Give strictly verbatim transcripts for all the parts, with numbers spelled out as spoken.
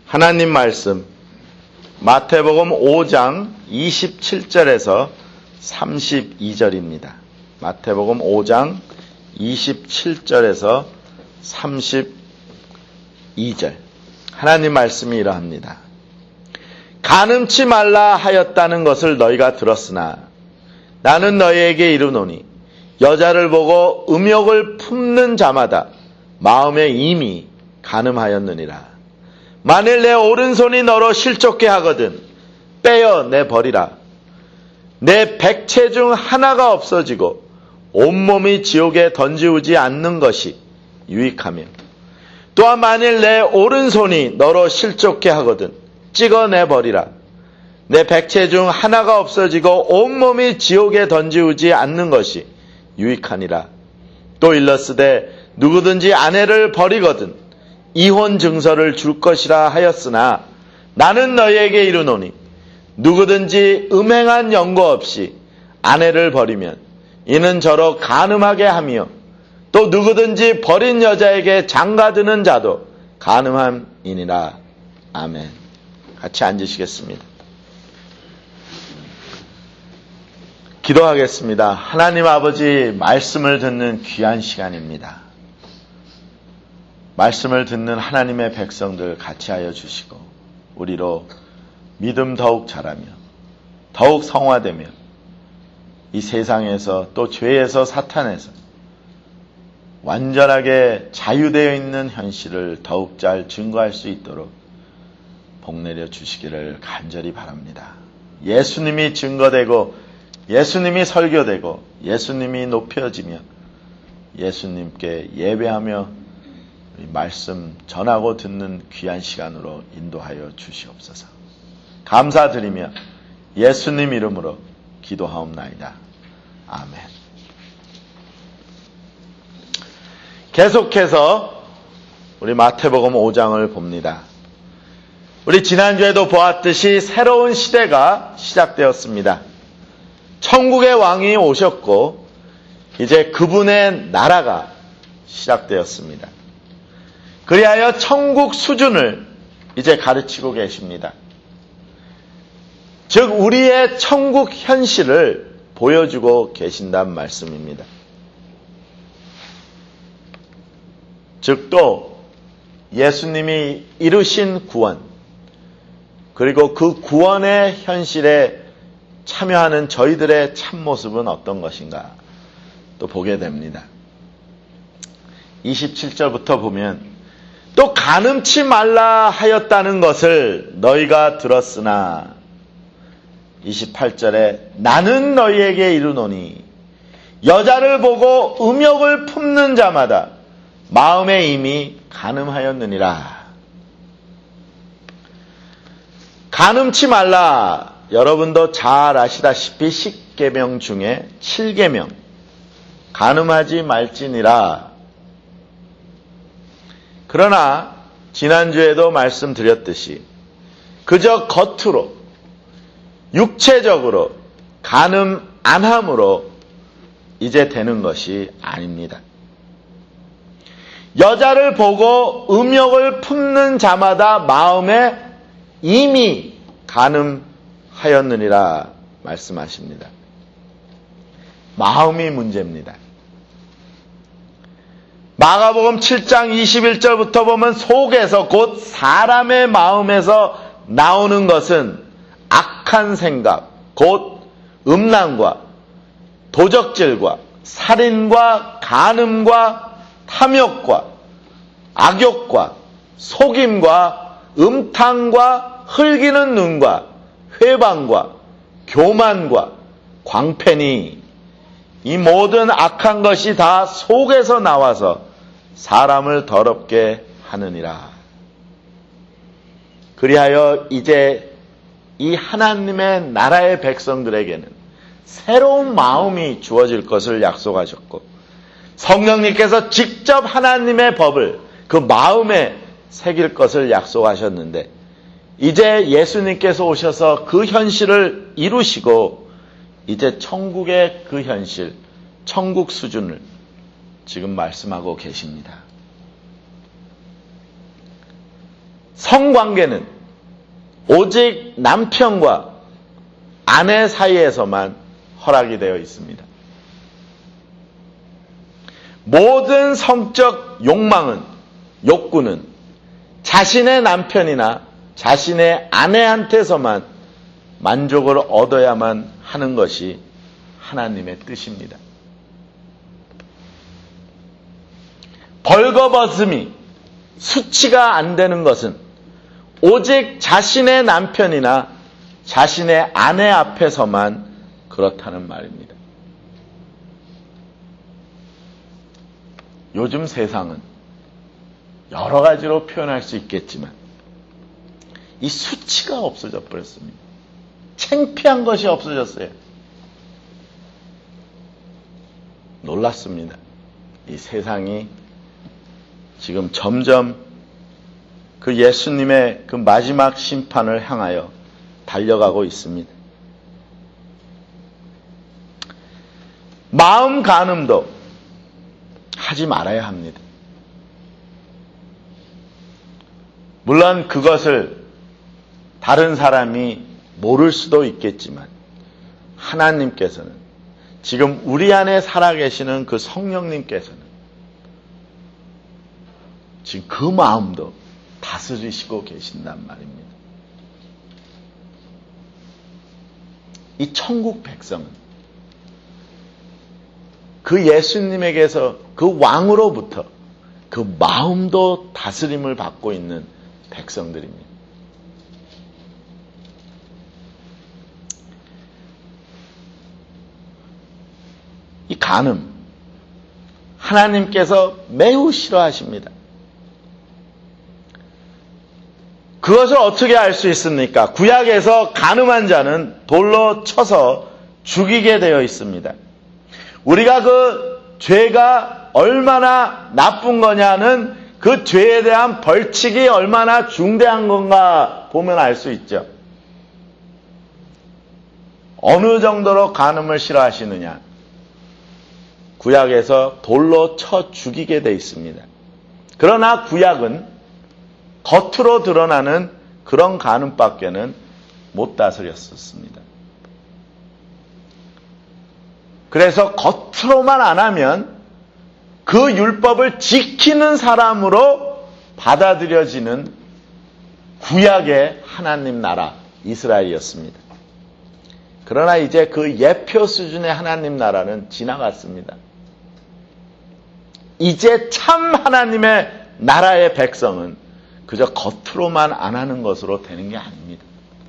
하나님 말씀 마태복음 오 장 이십칠 절에서 삼십이 절입니다. 마태복음 오 장 이십칠 절에서 삼십이 절. 하나님 말씀이 이러합니다. 간음치 말라 하였다는 것을 너희가 들었으나 나는 너희에게 이르노니 여자를 보고 음욕을 품는 자마다 마음에 이미 간음하였느니라. 만일 내 오른손이 너로 실족게 하거든 빼어 내버리라. 내 백체 중 하나가 없어지고 온몸이 지옥에 던지우지 않는 것이 유익하며 또한 만일 내 오른손이 너로 실족게 하거든 찍어내버리라. 내 백체 중 하나가 없어지고 온몸이 지옥에 던지우지 않는 것이 유익하니라. 또 일렀으되 누구든지 아내를 버리거든 이혼 증서를 줄 것이라 하였으나 나는 너희에게 이르노니 누구든지 음행한 연고 없이 아내를 버리면 이는 저로 간음하게 하며 또 누구든지 버린 여자에게 장가드는 자도 간음함이니라. 아멘. 같이 앉으시겠습니다. 기도하겠습니다. 하나님 아버지, 말씀을 듣는 귀한 시간입니다. 말씀을 듣는 하나님의 백성들 같이 하여 주시고 우리로 믿음 더욱 자라며 더욱 성화되며 이 세상에서 또 죄에서 사탄에서 완전하게 자유되어 있는 현실을 더욱 잘 증거할 수 있도록 복내려 주시기를 간절히 바랍니다. 예수님이 증거되고 예수님이 설교되고 예수님이 높여지며 예수님께 예배하며 말씀 전하고 듣는 귀한 시간으로 인도하여 주시옵소서. 감사드리며 예수님 이름으로 기도하옵나이다. 아멘. 계속해서 우리 마태복음 오 장을 봅니다. 우리 지난주에도 보았듯이 새로운 시대가 시작되었습니다. 천국의 왕이 오셨고 이제 그분의 나라가 시작되었습니다. 그리하여 천국 수준을 이제 가르치고 계십니다. 즉 우리의 천국 현실을 보여주고 계신다는 말씀입니다. 즉 또 예수님이 이루신 구원 그리고 그 구원의 현실에 참여하는 저희들의 참모습은 어떤 것인가 또 보게 됩니다. 이십칠 절부터 보면 또 간음치 말라 하였다는 것을 너희가 들었으나 이십팔 절에 나는 너희에게 이르노니 여자를 보고 음욕을 품는 자마다 마음에 이미 간음하였느니라. 간음치 말라, 여러분도 잘 아시다시피 십 계명 중에 칠 계명 간음하지 말지니라. 그러나 지난주에도 말씀드렸듯이 그저 겉으로 육체적으로 간음 안 함으로 이제 되는 것이 아닙니다. 여자를 보고 음욕을 품는 자마다 마음에 이미 간음하였느니라 말씀하십니다. 마음이 문제입니다. 마가복음 칠 장 이십일 절부터 보면 속에서 곧 사람의 마음에서 나오는 것은 악한 생각, 곧 음란과 도적질과 살인과 간음과 탐욕과 악욕과 속임과 음탕과 흘기는 눈과 회방과 교만과 광패니 이 모든 악한 것이 다 속에서 나와서 사람을 더럽게 하느니라. 그리하여 이제 이 하나님의 나라의 백성들에게는 새로운 마음이 주어질 것을 약속하셨고 성령님께서 직접 하나님의 법을 그 마음에 새길 것을 약속하셨는데 이제 예수님께서 오셔서 그 현실을 이루시고 이제 천국의 그 현실, 천국 수준을 지금 말씀하고 계십니다. 성관계는 오직 남편과 아내 사이에서만 허락이 되어 있습니다. 모든 성적 욕망은, 욕구는 자신의 남편이나 자신의 아내한테서만 만족을 얻어야만 하는 것이 하나님의 뜻입니다. 벌거벗음이 수치가 안 되는 것은 오직 자신의 남편이나 자신의 아내 앞에서만 그렇다는 말입니다. 요즘 세상은 여러 가지로 표현할 수 있겠지만 이 수치가 없어져 버렸습니다. 창피한 것이 없어졌어요. 놀랍습니다. 이 세상이 지금 점점 그 예수님의 그 마지막 심판을 향하여 달려가고 있습니다. 마음 간음도 하지 말아야 합니다. 물론 그것을 다른 사람이 모를 수도 있겠지만 하나님께서는, 지금 우리 안에 살아계시는 그 성령님께서는 지금 그 마음도 다스리시고 계신단 말입니다. 이 천국 백성은 그 예수님에게서 그 왕으로부터 그 마음도 다스림을 받고 있는 백성들입니다. 이 간음, 하나님께서 매우 싫어하십니다. 그것을 어떻게 알 수 있습니까? 구약에서 간음한 자는 돌로 쳐서 죽이게 되어 있습니다. 우리가 그 죄가 얼마나 나쁜 거냐는 그 죄에 대한 벌칙이 얼마나 중대한 건가 보면 알 수 있죠. 어느 정도로 간음을 싫어하시느냐? 구약에서 돌로 쳐 죽이게 되어 있습니다. 그러나 구약은 겉으로 드러나는 그런 간음밖에는 못 다스렸었습니다. 그래서 겉으로만 안 하면 그 율법을 지키는 사람으로 받아들여지는 구약의 하나님 나라 이스라엘이었습니다. 그러나 이제 그 예표 수준의 하나님 나라는 지나갔습니다. 이제 참 하나님의 나라의 백성은 그저 겉으로만 안 하는 것으로 되는 게 아닙니다.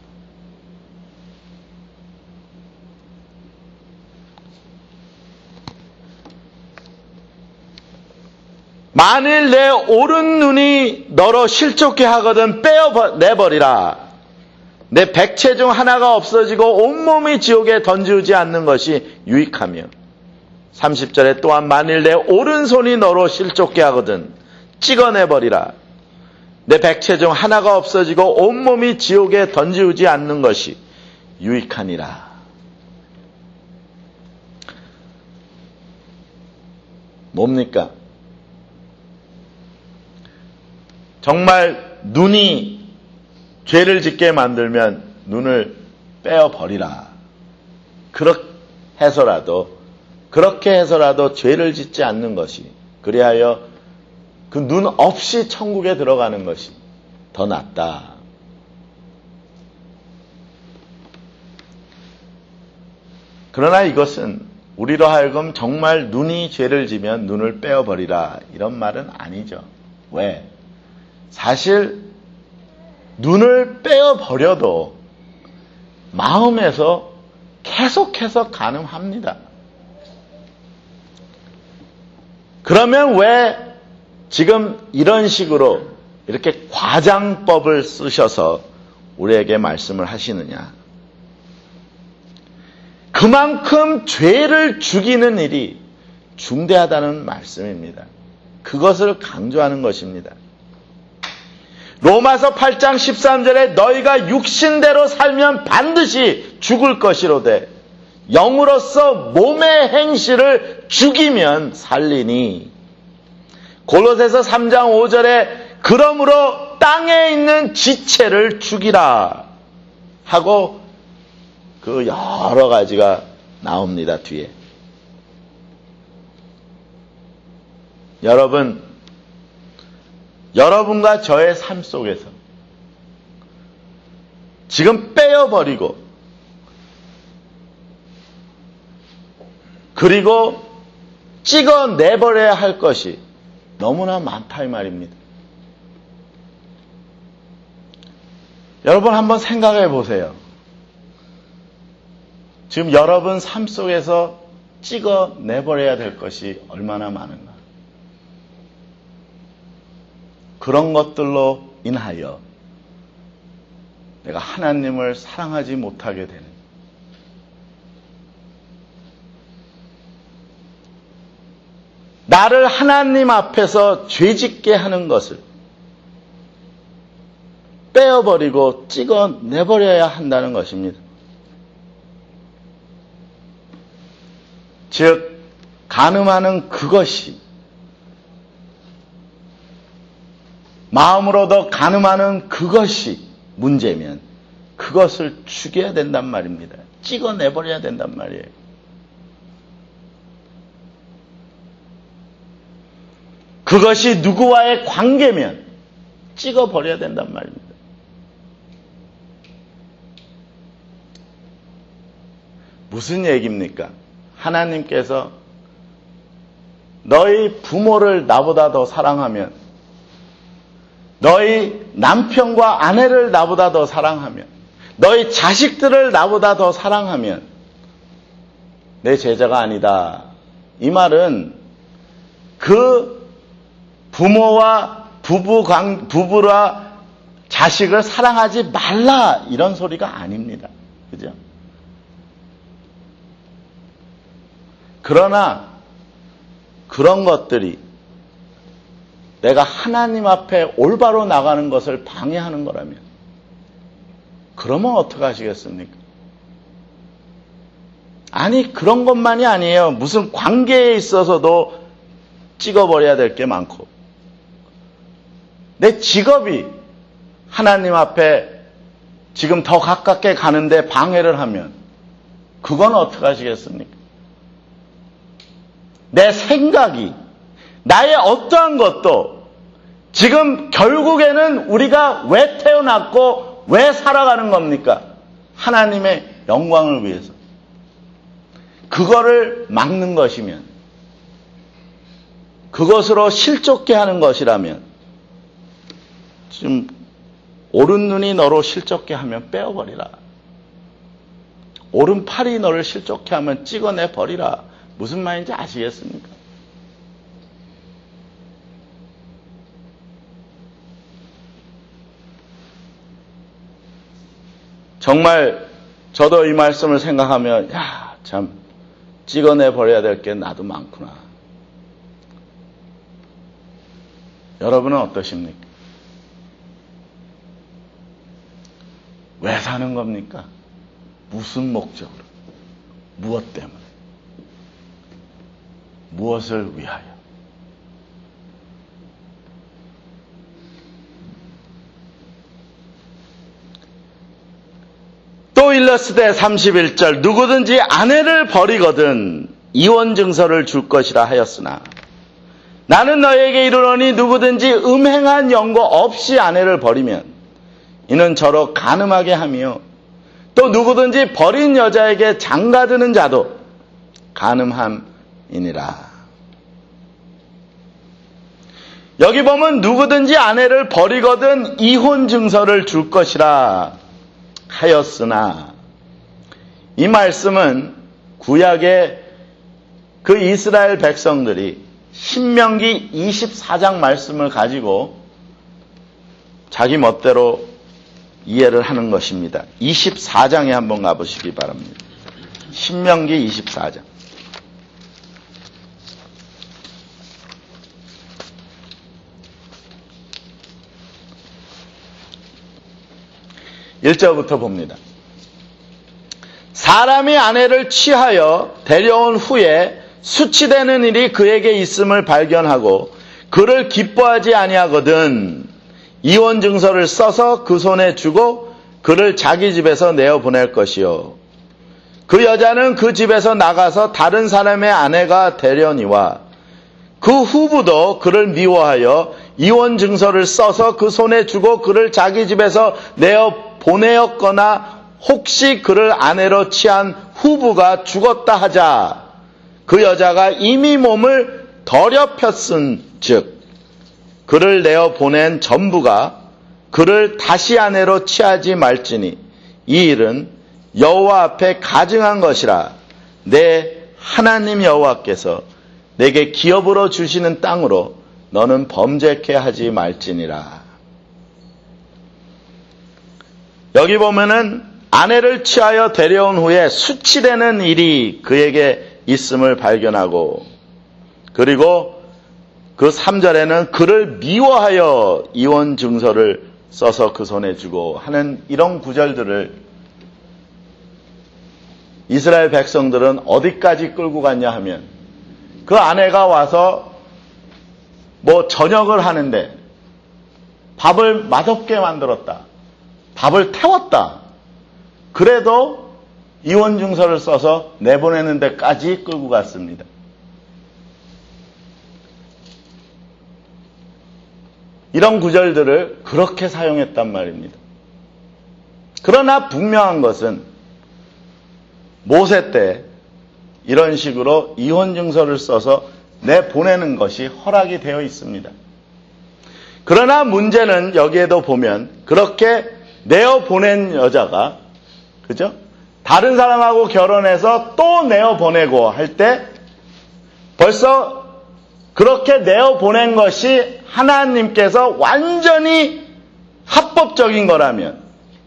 만일 내 오른 눈이 너로 실족케 하거든 빼어내버리라. 내 백체 중 하나가 없어지고 온몸이 지옥에 던지지 않는 것이 유익하며, 삼십 절에 또한 만일 내 오른손이 너로 실족케 하거든 찍어내버리라. 내 백체 중 하나가 없어지고 온몸이 지옥에 던지지 않는 것이 유익하니라. 뭡니까? 정말 눈이 죄를 짓게 만들면 눈을 빼어버리라. 그렇게 해서라도, 그렇게 해서라도 죄를 짓지 않는 것이, 그리하여 그 눈 없이 천국에 들어가는 것이 더 낫다. 그러나 이것은 우리로 하여금 정말 눈이 죄를 지면 눈을 빼어버리라, 이런 말은 아니죠. 왜? 사실 눈을 빼어버려도 마음에서 계속해서 간음합니다. 그러면 왜 지금 이런 식으로 이렇게 과장법을 쓰셔서 우리에게 말씀을 하시느냐? 그만큼 죄를 죽이는 일이 중대하다는 말씀입니다. 그것을 강조하는 것입니다. 로마서 팔 장 십삼 절에 너희가 육신대로 살면 반드시 죽을 것이로되 영으로서 몸의 행실을 죽이면 살리니, 골로새서 삼 장 오 절에 그러므로 땅에 있는 지체를 죽이라 하고 그 여러 가지가 나옵니다. 뒤에. 여러분, 여러분과 저의 삶 속에서 지금 빼어버리고 그리고 찍어내버려야 할 것이 너무나 많다 이 말입니다. 여러분 한번 생각해 보세요. 지금 여러분 삶 속에서 찍어내버려야 될 것이 얼마나 많은가. 그런 것들로 인하여 내가 하나님을 사랑하지 못하게 되는, 나를 하나님 앞에서 죄짓게 하는 것을 빼어버리고 찍어내버려야 한다는 것입니다. 즉 간음하는 그것이, 마음으로도 간음하는 그것이 문제면 그것을 죽여야 된단 말입니다. 찍어내버려야 된단 말이에요. 그것이 누구와의 관계면 찍어버려야 된단 말입니다. 무슨 얘기입니까? 하나님께서 너희 부모를 나보다 더 사랑하면, 너희 남편과 아내를 나보다 더 사랑하면, 너희 자식들을 나보다 더 사랑하면 내 제자가 아니다. 이 말은 그 부모와 부부 관, 부부와 자식을 사랑하지 말라 이런 소리가 아닙니다. 그죠? 그러나 그런 것들이 내가 하나님 앞에 올바로 나가는 것을 방해하는 거라면 그러면 어떻게 하시겠습니까? 아니 그런 것만이 아니에요. 무슨 관계에 있어서도 찍어버려야 될 게 많고, 내 직업이 하나님 앞에 지금 더 가깝게 가는데 방해를 하면 그건 어떻게 하시겠습니까? 내 생각이, 나의 어떠한 것도 지금 결국에는 우리가 왜 태어났고 왜 살아가는 겁니까? 하나님의 영광을 위해서. 그거를 막는 것이면, 그것으로 실족게 하는 것이라면, 지금 오른 눈이 너로 실족게 하면 빼어버리라. 오른 팔이 너를 실족게 하면 찍어내버리라. 무슨 말인지 아시겠습니까? 정말 저도 이 말씀을 생각하면 야, 참 찍어내버려야 될 게 나도 많구나. 여러분은 어떠십니까? 왜 사는 겁니까? 무슨 목적으로? 무엇 때문에? 무엇을 위하여? 또 일렀으되 삼십일 절 누구든지 아내를 버리거든 이혼 증서를 줄 것이라 하였으나 나는 너에게 이르노니 누구든지 음행한 연고 없이 아내를 버리면 이는 저로 간음하게 하며 또 누구든지 버린 여자에게 장가드는 자도 간음함이니라. 여기 보면 누구든지 아내를 버리거든 이혼 증서를 줄 것이라 하였으나, 이 말씀은 구약의 그 이스라엘 백성들이 신명기 이십사 장 말씀을 가지고 자기 멋대로 이해를 하는 것입니다. 이십사 장에 한번 가보시기 바랍니다. 신명기 이십사 장. 일 절부터 봅니다. 사람이 아내를 취하여 데려온 후에 수치되는 일이 그에게 있음을 발견하고 그를 기뻐하지 아니하거든 이혼 증서를 써서 그 손에 주고 그를 자기 집에서 내어보낼 것이요. 그 여자는 그 집에서 나가서 다른 사람의 아내가 되려니와 그 후부도 그를 미워하여 이혼 증서를 써서 그 손에 주고 그를 자기 집에서 내어보내었거나 혹시 그를 아내로 취한 후부가 죽었다 하자 그 여자가 이미 몸을 더럽혔은 즉 그를 내어보낸 전부가 그를 다시 아내로 취하지 말지니 이 일은 여호와 앞에 가증한 것이라. 내 하나님 여호와께서 내게 기업으로 주시는 땅으로 너는 범죄케 하지 말지니라. 여기 보면은 아내를 취하여 데려온 후에 수치되는 일이 그에게 있음을 발견하고, 그리고 그 삼 절에는 그를 미워하여 이혼 증서를 써서 그 손에 주고 하는 이런 구절들을 이스라엘 백성들은 어디까지 끌고 갔냐 하면, 그 아내가 와서 뭐 저녁을 하는데 밥을 맛없게 만들었다, 밥을 태웠다, 그래도 이혼 증서를 써서 내보내는 데까지 끌고 갔습니다. 이런 구절들을 그렇게 사용했단 말입니다. 그러나 분명한 것은 모세 때 이런 식으로 이혼 증서를 써서 내보내는 것이 허락이 되어 있습니다. 그러나 문제는 여기에도 보면 그렇게 내어보낸 여자가, 그죠? 다른 사람하고 결혼해서 또 내어보내고 할 때 벌써 그렇게 내어보낸 것이 하나님께서 완전히 합법적인 거라면,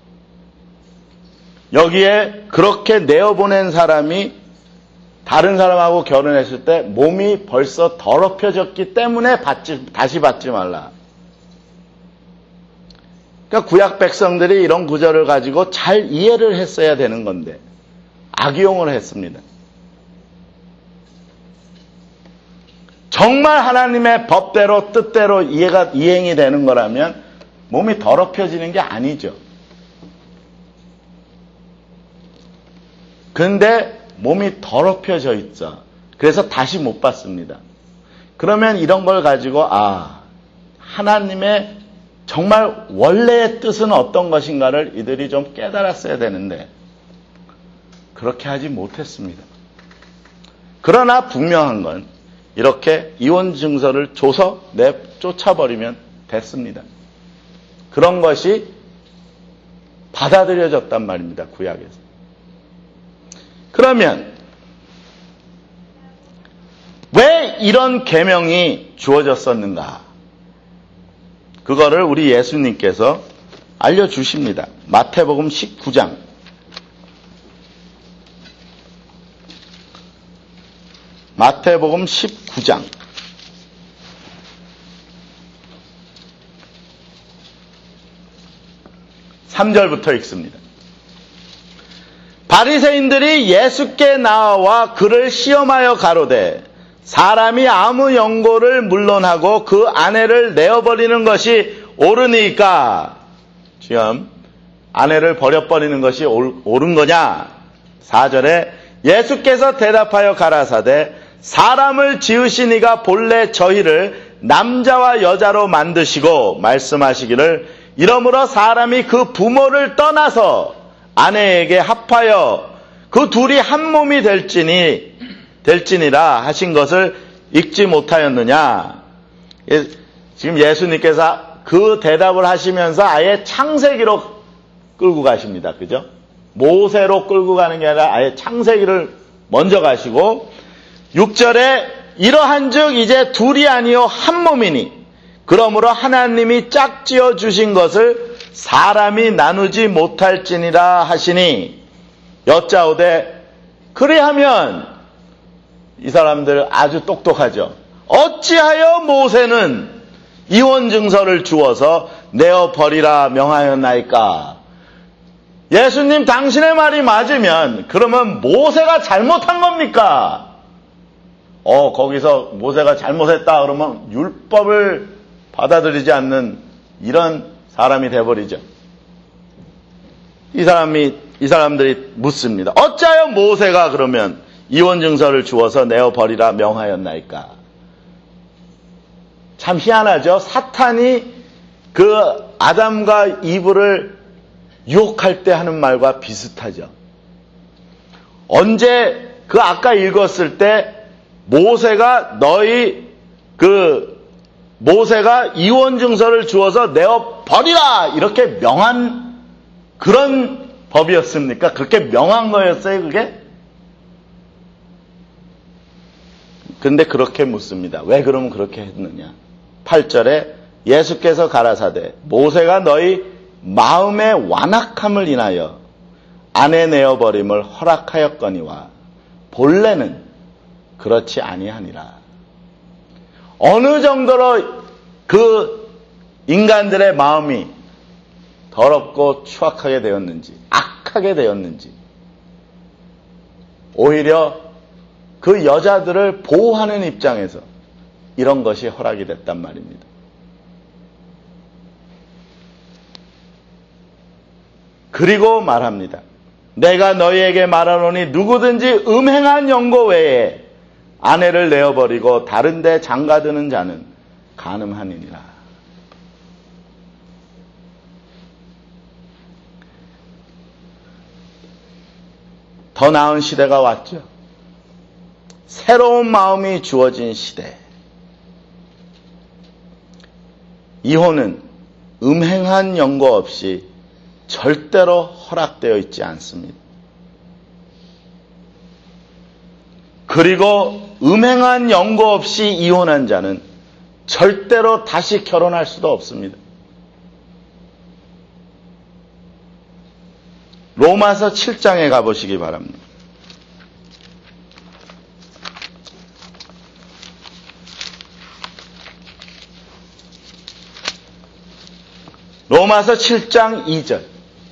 여기에 그렇게 내어보낸 사람이 다른 사람하고 결혼했을 때 몸이 벌써 더럽혀졌기 때문에 받지, 다시 받지 말라. 그러니까 구약 백성들이 이런 구절을 가지고 잘 이해를 했어야 되는 건데 악용을 했습니다. 정말 하나님의 법대로 뜻대로 이해가 이행이 되는 거라면 몸이 더럽혀지는 게 아니죠. 근데 몸이 더럽혀져 있어. 그래서 다시 못 받습니다. 그러면 이런 걸 가지고 아, 하나님의 정말 원래의 뜻은 어떤 것인가를 이들이 좀 깨달았어야 되는데 그렇게 하지 못했습니다. 그러나 분명한 건 이렇게 이혼 증서를 줘서 내쫓아버리면 됐습니다. 그런 것이 받아들여졌단 말입니다. 구약에서. 그러면 왜 이런 계명이 주어졌었는가? 그거를 우리 예수님께서 알려주십니다. 마태복음 십구 장 마태복음 십구 장 삼 절부터 읽습니다. 바리새인들이 예수께 나와 그를 시험하여 가로되 사람이 아무 연고를 물론하고 그 아내를 내어버리는 것이 옳으니까, 지금 아내를 버려버리는 것이 옳은 거냐? 사 절에 예수께서 대답하여 가라사대 사람을 지으신 이가 본래 저희를 남자와 여자로 만드시고 말씀하시기를 이러므로 사람이 그 부모를 떠나서 아내에게 합하여 그 둘이 한 몸이 될지니 될지니라 하신 것을 읽지 못하였느냐. 지금 예수님께서 그 대답을 하시면서 아예 창세기로 끌고 가십니다. 그죠? 모세로 끌고 가는 게 아니라 아예 창세기를 먼저 가시고 육 절에 이러한즉 이제 둘이 아니요 한 몸이니 그러므로 하나님이 짝지어 주신 것을 사람이 나누지 못할지니라 하시니, 여짜오되 그리하면, 이 사람들 아주 똑똑하죠. 어찌하여 모세는 이혼 증서를 주어서 내어버리라 명하였나이까? 예수님 당신의 말이 맞으면 그러면 모세가 잘못한 겁니까? 어 거기서 모세가 잘못했다 그러면 율법을 받아들이지 않는 이런 사람이 돼버리죠. 이 사람이, 이 사람들이 묻습니다. 어찌하여 모세가 그러면 이혼증서를 주어서 내어버리라 명하였나이까? 참 희한하죠. 사탄이 그 아담과 이브를 유혹할 때 하는 말과 비슷하죠. 언제 그 아까 읽었을 때 모세가 너희 그 모세가 이혼증서를 주어서 내어버리라 이렇게 명한 그런 법이었습니까? 그렇게 명한 거였어요, 그게? 근데 그렇게 묻습니다. 왜 그러면 그렇게 했느냐? 팔 절에 예수께서 가라사대 모세가 너희 마음의 완악함을 인하여 아내 내어버림을 허락하였거니와 본래는 그렇지 아니하니라. 어느 정도로 그 인간들의 마음이 더럽고 추악하게 되었는지, 악하게 되었는지, 오히려 그 여자들을 보호하는 입장에서 이런 것이 허락이 됐단 말입니다. 그리고 말합니다. 내가 너희에게 말하노니 누구든지 음행한 영고 외에 아내를 내어버리고 다른 데 장가드는 자는 간음하니라. 더 나은 시대가 왔죠. 새로운 마음이 주어진 시대. 이혼은 음행한 영고 없이 절대로 허락되어 있지 않습니다. 그리고 음행한 영고 없이 이혼한 자는 절대로 다시 결혼할 수도 없습니다. 로마서 칠 장에 가보시기 바랍니다. 로마서 칠 장 이 절.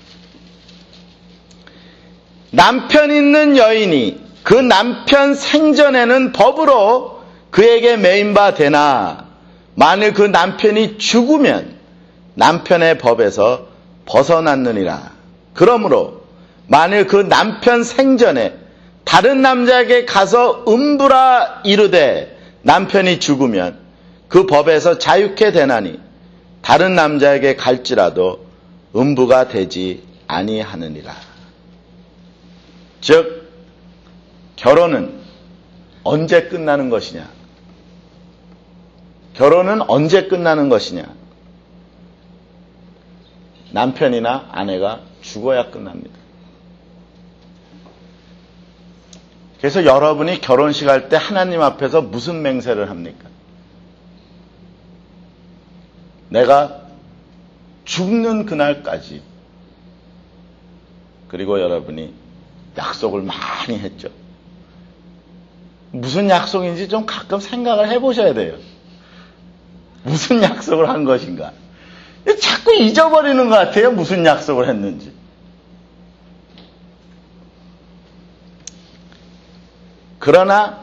남편 있는 여인이 그 남편 생전에는 법으로 그에게 매인바 되나 만일 그 남편이 죽으면 남편의 법에서 벗어났느니라. 그러므로 만일 그 남편 생전에 다른 남자에게 가서 음부라 이르되 남편이 죽으면 그 법에서 자유케 되나니 다른 남자에게 갈지라도 음부가 되지 아니하느니라. 즉 결혼은 언제 끝나는 것이냐? 결혼은 언제 끝나는 것이냐? 남편이나 아내가 죽어야 끝납니다. 그래서 여러분이 결혼식 할 때 하나님 앞에서 무슨 맹세를 합니까? 내가 죽는 그날까지. 그리고 여러분이 약속을 많이 했죠. 무슨 약속인지 좀 가끔 생각을 해보셔야 돼요. 무슨 약속을 한 것인가. 자꾸 잊어버리는 것 같아요. 무슨 약속을 했는지. 그러나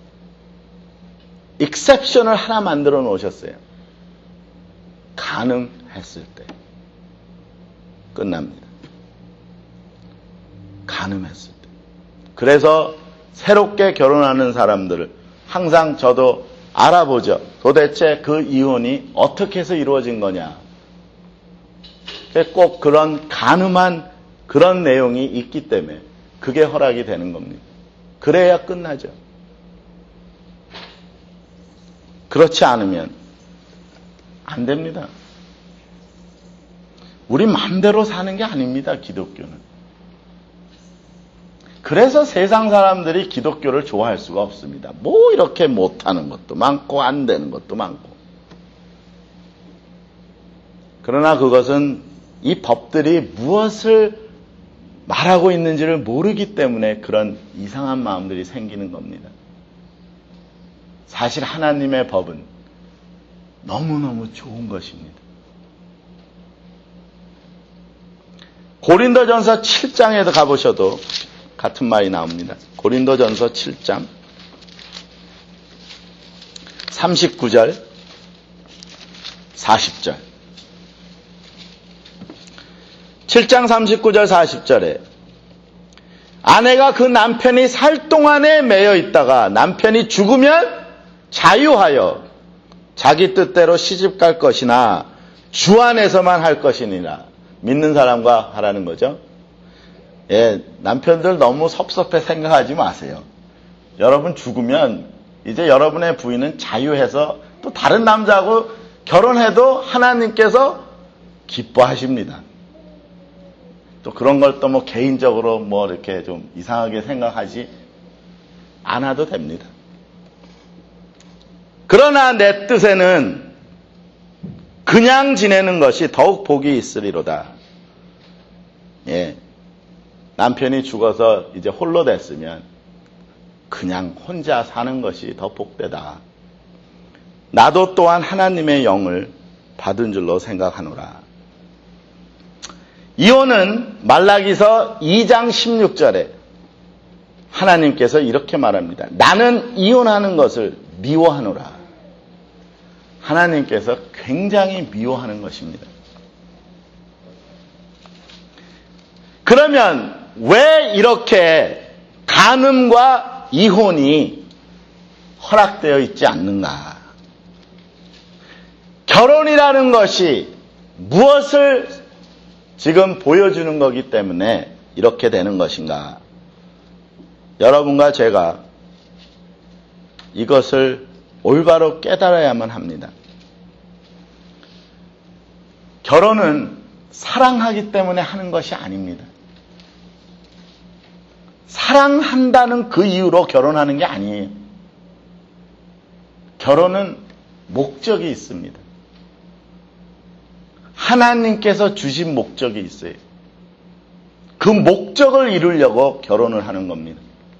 익셉션을 하나 만들어 놓으셨어요. 간음했을 때 끝납니다. 간음했을 때. 그래서 새롭게 결혼하는 사람들을 항상 저도 알아보죠. 도대체 그 이혼이 어떻게 해서 이루어진 거냐. 꼭 그런 간음한 그런 내용이 있기 때문에 그게 허락이 되는 겁니다. 그래야 끝나죠. 그렇지 않으면 안 됩니다. 우리 마음대로 사는 게 아닙니다. 기독교는. 그래서 세상 사람들이 기독교를 좋아할 수가 없습니다. 뭐 이렇게 못하는 것도 많고 안 되는 것도 많고. 그러나 그것은 이 법들이 무엇을 말하고 있는지를 모르기 때문에 그런 이상한 마음들이 생기는 겁니다. 사실 하나님의 법은 너무너무 좋은 것입니다. 고린도전서 칠 장에도 가보셔도 같은 말이 나옵니다. 고린도전서 칠 장 삼십구 절 사십 절 칠 장 삼십구 절 사십 절에 아내가 그 남편이 살 동안에 매여 있다가 남편이 죽으면 자유하여 자기 뜻대로 시집갈 것이나 주 안에서만 할 것이니라. 믿는 사람과 하라는 거죠. 예, 남편들 너무 섭섭해 생각하지 마세요. 여러분 죽으면 이제 여러분의 부인은 자유해서 또 다른 남자하고 결혼해도 하나님께서 기뻐하십니다. 또 그런 걸 또 뭐 개인적으로 뭐 이렇게 좀 이상하게 생각하지 않아도 됩니다. 그러나 내 뜻에는 그냥 지내는 것이 더욱 복이 있으리로다. 예. 남편이 죽어서 이제 홀로 됐으면 그냥 혼자 사는 것이 더 복되다. 나도 또한 하나님의 영을 받은 줄로 생각하노라. 이혼은 말라기서 이 장 십육 절에 하나님께서 이렇게 말합니다. 나는 이혼하는 것을 미워하노라. 하나님께서 굉장히 미워하는 것입니다. 그러면 왜 이렇게 간음과 이혼이 허락되어 있지 않는가? 결혼이라는 것이 무엇을 지금 보여주는 거기 때문에 이렇게 되는 것인가? 여러분과 제가 이것을 올바로 깨달아야만 합니다. 결혼은 사랑하기 때문에 하는 것이 아닙니다. 사랑한다는 그 이유로 결혼하는 게 아니에요. 결혼은 목적이 있습니다. 하나님께서 주신 목적이 있어요. 그 목적을 이루려고 결혼을 하는 겁니다.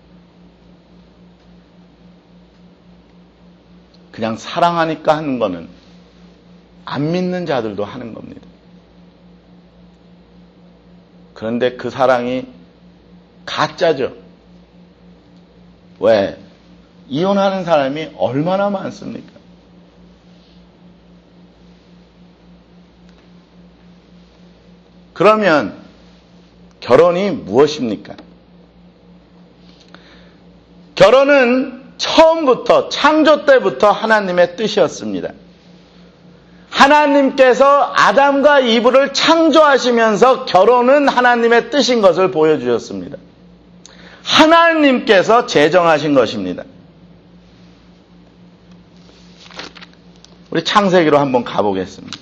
그냥 사랑하니까 하는 거는 안 믿는 자들도 하는 겁니다. 그런데 그 사랑이 가짜죠. 왜? 이혼하는 사람이 얼마나 많습니까? 그러면 결혼이 무엇입니까? 결혼은 처음부터 창조 때부터 하나님의 뜻이었습니다. 하나님께서 아담과 이브를 창조하시면서 결혼은 하나님의 뜻인 것을 보여주셨습니다. 하나님께서 제정하신 것입니다. 우리 창세기로 한번 가보겠습니다.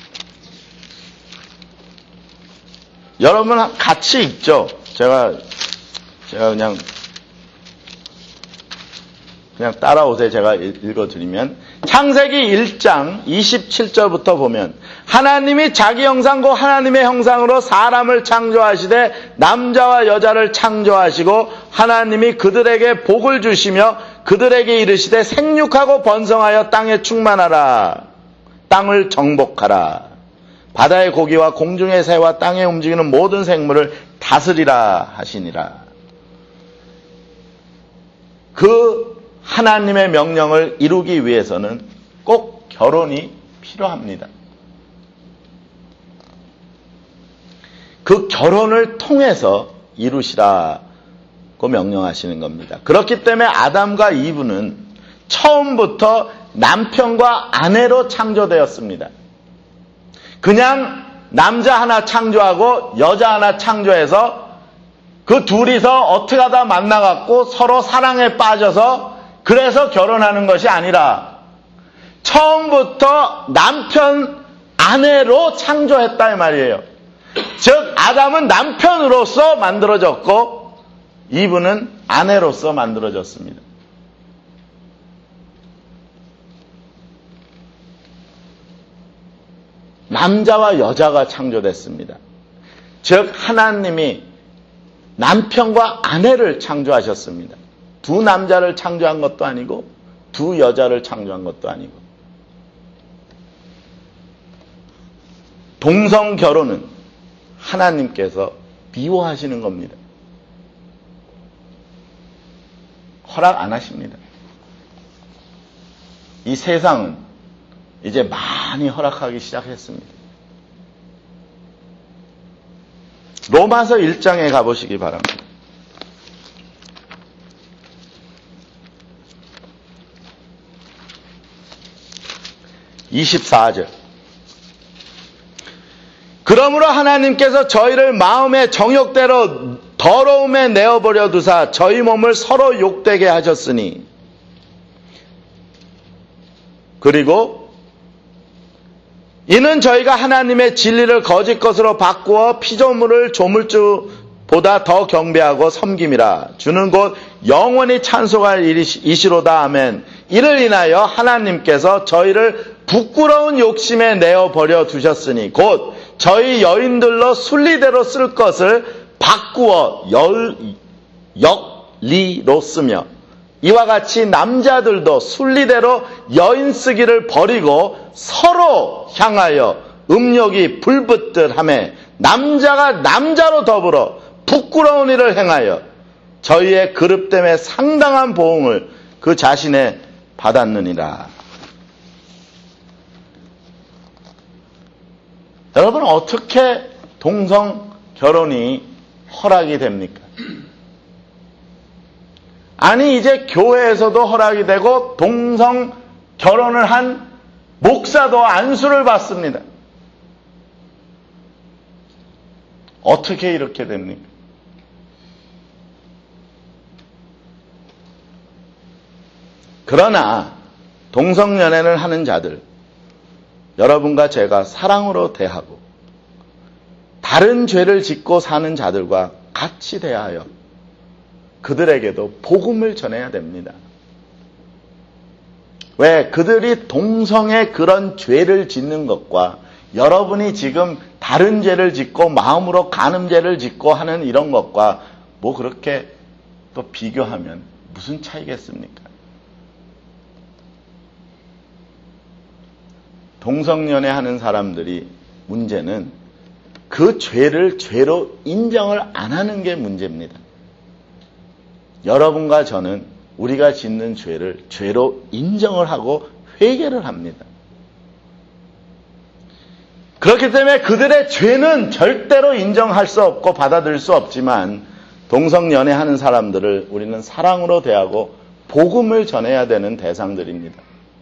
여러분 같이 읽죠. 제가 제가 그냥 그냥 따라오세요. 제가 읽어드리면 창세기 일 장 이십칠 절부터 보면 하나님이 자기 형상고 하나님의 형상으로 사람을 창조하시되 남자와 여자를 창조하시고 하나님이 그들에게 복을 주시며 그들에게 이르시되 생육하고 번성하여 땅에 충만하라. 땅을 정복하라. 바다의 고기와 공중의 새와 땅에 움직이는 모든 생물을 다스리라 하시니라. 그 하나님의 명령을 이루기 위해서는 꼭 결혼이 필요합니다. 그 결혼을 통해서 이루시라고 명령하시는 겁니다. 그렇기 때문에 아담과 이브는 처음부터 남편과 아내로 창조되었습니다. 그냥 남자 하나 창조하고 여자 하나 창조해서 그 둘이서 어떻게 하다 만나갖고 서로 사랑에 빠져서 그래서 결혼하는 것이 아니라 처음부터 남편, 아내로 창조했다 이 말이에요. 즉 아담은 남편으로서 만들어졌고 이브는 아내로서 만들어졌습니다. 남자와 여자가 창조됐습니다. 즉 하나님이 남편과 아내를 창조하셨습니다. 두 남자를 창조한 것도 아니고 두 여자를 창조한 것도 아니고 동성 결혼은 하나님께서 미워하시는 겁니다. 허락 안 하십니다. 이 세상은 이제 많이 허락하기 시작했습니다. 로마서 일 장에 가보시기 바랍니다. 이십사 절. 그러므로 하나님께서 저희를 마음의 정욕대로 더러움에 내어버려 두사 저희 몸을 서로 욕되게 하셨으니, 그리고 이는 저희가 하나님의 진리를 거짓 것으로 바꾸어 피조물을 조물주보다 더 경배하고 섬김이라. 주는 곧 영원히 찬송할 이시로다. 아멘. 이를 인하여 하나님께서 저희를 부끄러운 욕심에 내어버려 두셨으니 곧 저희 여인들로 순리대로 쓸 것을 바꾸어 열, 역리로 쓰며, 이와 같이 남자들도 순리대로 여인 쓰기를 버리고 서로 향하여 음욕이 불붙듯 하매 남자가 남자로 더불어 부끄러운 일을 행하여 저희의 그릇됨에 상당한 보응을 그 자신에 받았느니라. 여러분, 어떻게 동성 결혼이 허락이 됩니까? 아니, 이제 교회에서도 허락이 되고 동성 결혼을 한 목사도 안수를 받습니다. 어떻게 이렇게 됩니까? 그러나 동성연애를 하는 자들, 여러분과 제가 사랑으로 대하고 다른 죄를 짓고 사는 자들과 같이 대하여 그들에게도 복음을 전해야 됩니다. 왜? 그들이 동성의 그런 죄를 짓는 것과 여러분이 지금 다른 죄를 짓고 마음으로 간음죄를 짓고 하는 이런 것과 뭐 그렇게 또 비교하면 무슨 차이겠습니까? 동성연애 하는 사람들이 문제는 그 죄를 죄로 인정을 안 하는 게 문제입니다. 여러분과 저는 우리가 짓는 죄를 죄로 인정을 하고 회개를 합니다. 그렇기 때문에 그들의 죄는 절대로 인정할 수 없고 받아들일 수 없지만 동성연애하는 사람들을 우리는 사랑으로 대하고 복음을 전해야 되는 대상들입니다.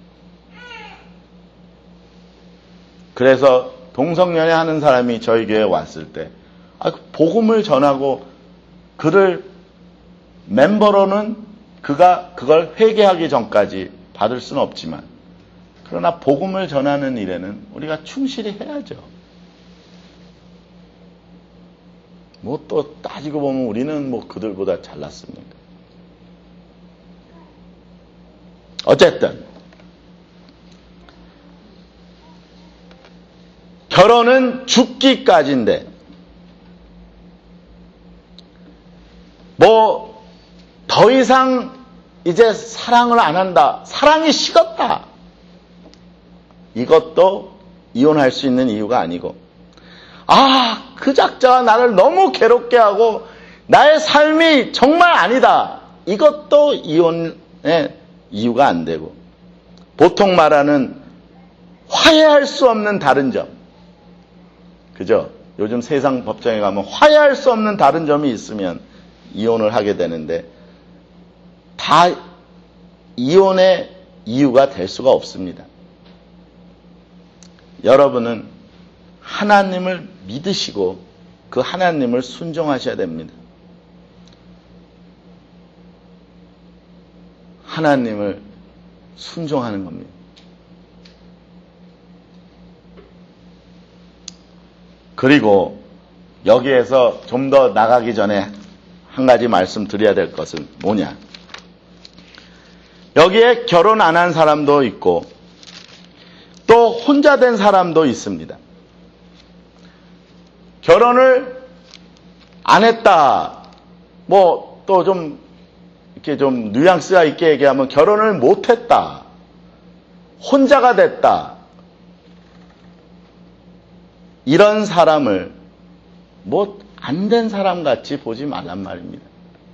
그래서 동성연애하는 사람이 저희 교회에 왔을 때 복음을 전하고 그를 멤버로는 그가 그걸 회개하기 전까지 받을 수는 없지만, 그러나 복음을 전하는 일에는 우리가 충실히 해야죠. 뭐 또 따지고 보면 우리는 뭐 그들보다 잘났습니까? 어쨌든 결혼은 죽기까지인데 뭐 더 이상 이제 사랑을 안 한다, 사랑이 식었다, 이것도 이혼할 수 있는 이유가 아니고, 아, 그 작자가 나를 너무 괴롭게 하고 나의 삶이 정말 아니다, 이것도 이혼의 이유가 안 되고, 보통 말하는 화해할 수 없는 다른 점, 그죠? 요즘 세상 법정에 가면 화해할 수 없는 다른 점이 있으면 이혼을 하게 되는데, 다 이혼의 이유가 될 수가 없습니다. 여러분은 하나님을 믿으시고 그 하나님을 순종하셔야 됩니다. 하나님을 순종하는 겁니다. 그리고 여기에서 좀 더 나가기 전에 한 가지 말씀드려야 될 것은 뭐냐? 여기에 결혼 안 한 사람도 있고 또 혼자 된 사람도 있습니다. 결혼을 안 했다, 뭐 또 좀 이렇게 좀 뉘앙스가 있게 얘기하면 결혼을 못 했다, 혼자가 됐다, 이런 사람을 뭐 안 된 사람 같이 보지 말란 말입니다.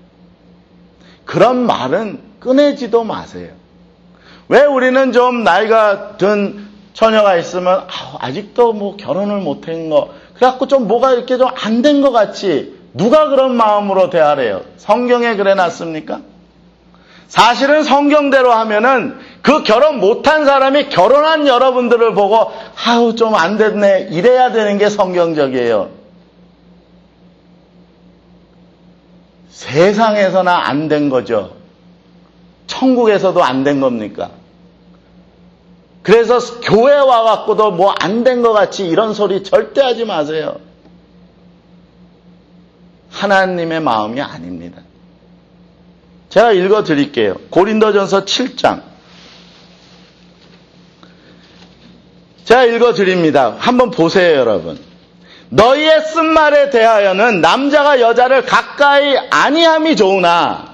그런 말은 꺼내지도 마세요. 왜 우리는 좀 나이가 든 처녀가 있으면 아직도 뭐 결혼을 못한 거, 그래갖고 좀 뭐가 이렇게 좀 안 된 것 같이 누가 그런 마음으로 대하래요? 성경에 그래 놨습니까? 사실은 성경대로 하면은 그 결혼 못한 사람이 결혼한 여러분들을 보고 아우 좀 안 됐네 이래야 되는 게 성경적이에요. 세상에서나 안 된 거죠. 천국에서도 안 된 겁니까? 그래서 교회 와갖고도 뭐 안 된 것 같이 이런 소리 절대 하지 마세요. 하나님의 마음이 아닙니다. 제가 읽어드릴게요. 고린도전서 칠 장. 제가 읽어드립니다. 한번 보세요, 여러분. 너희의 쓴 말에 대하여는 남자가 여자를 가까이 아니함이 좋으나,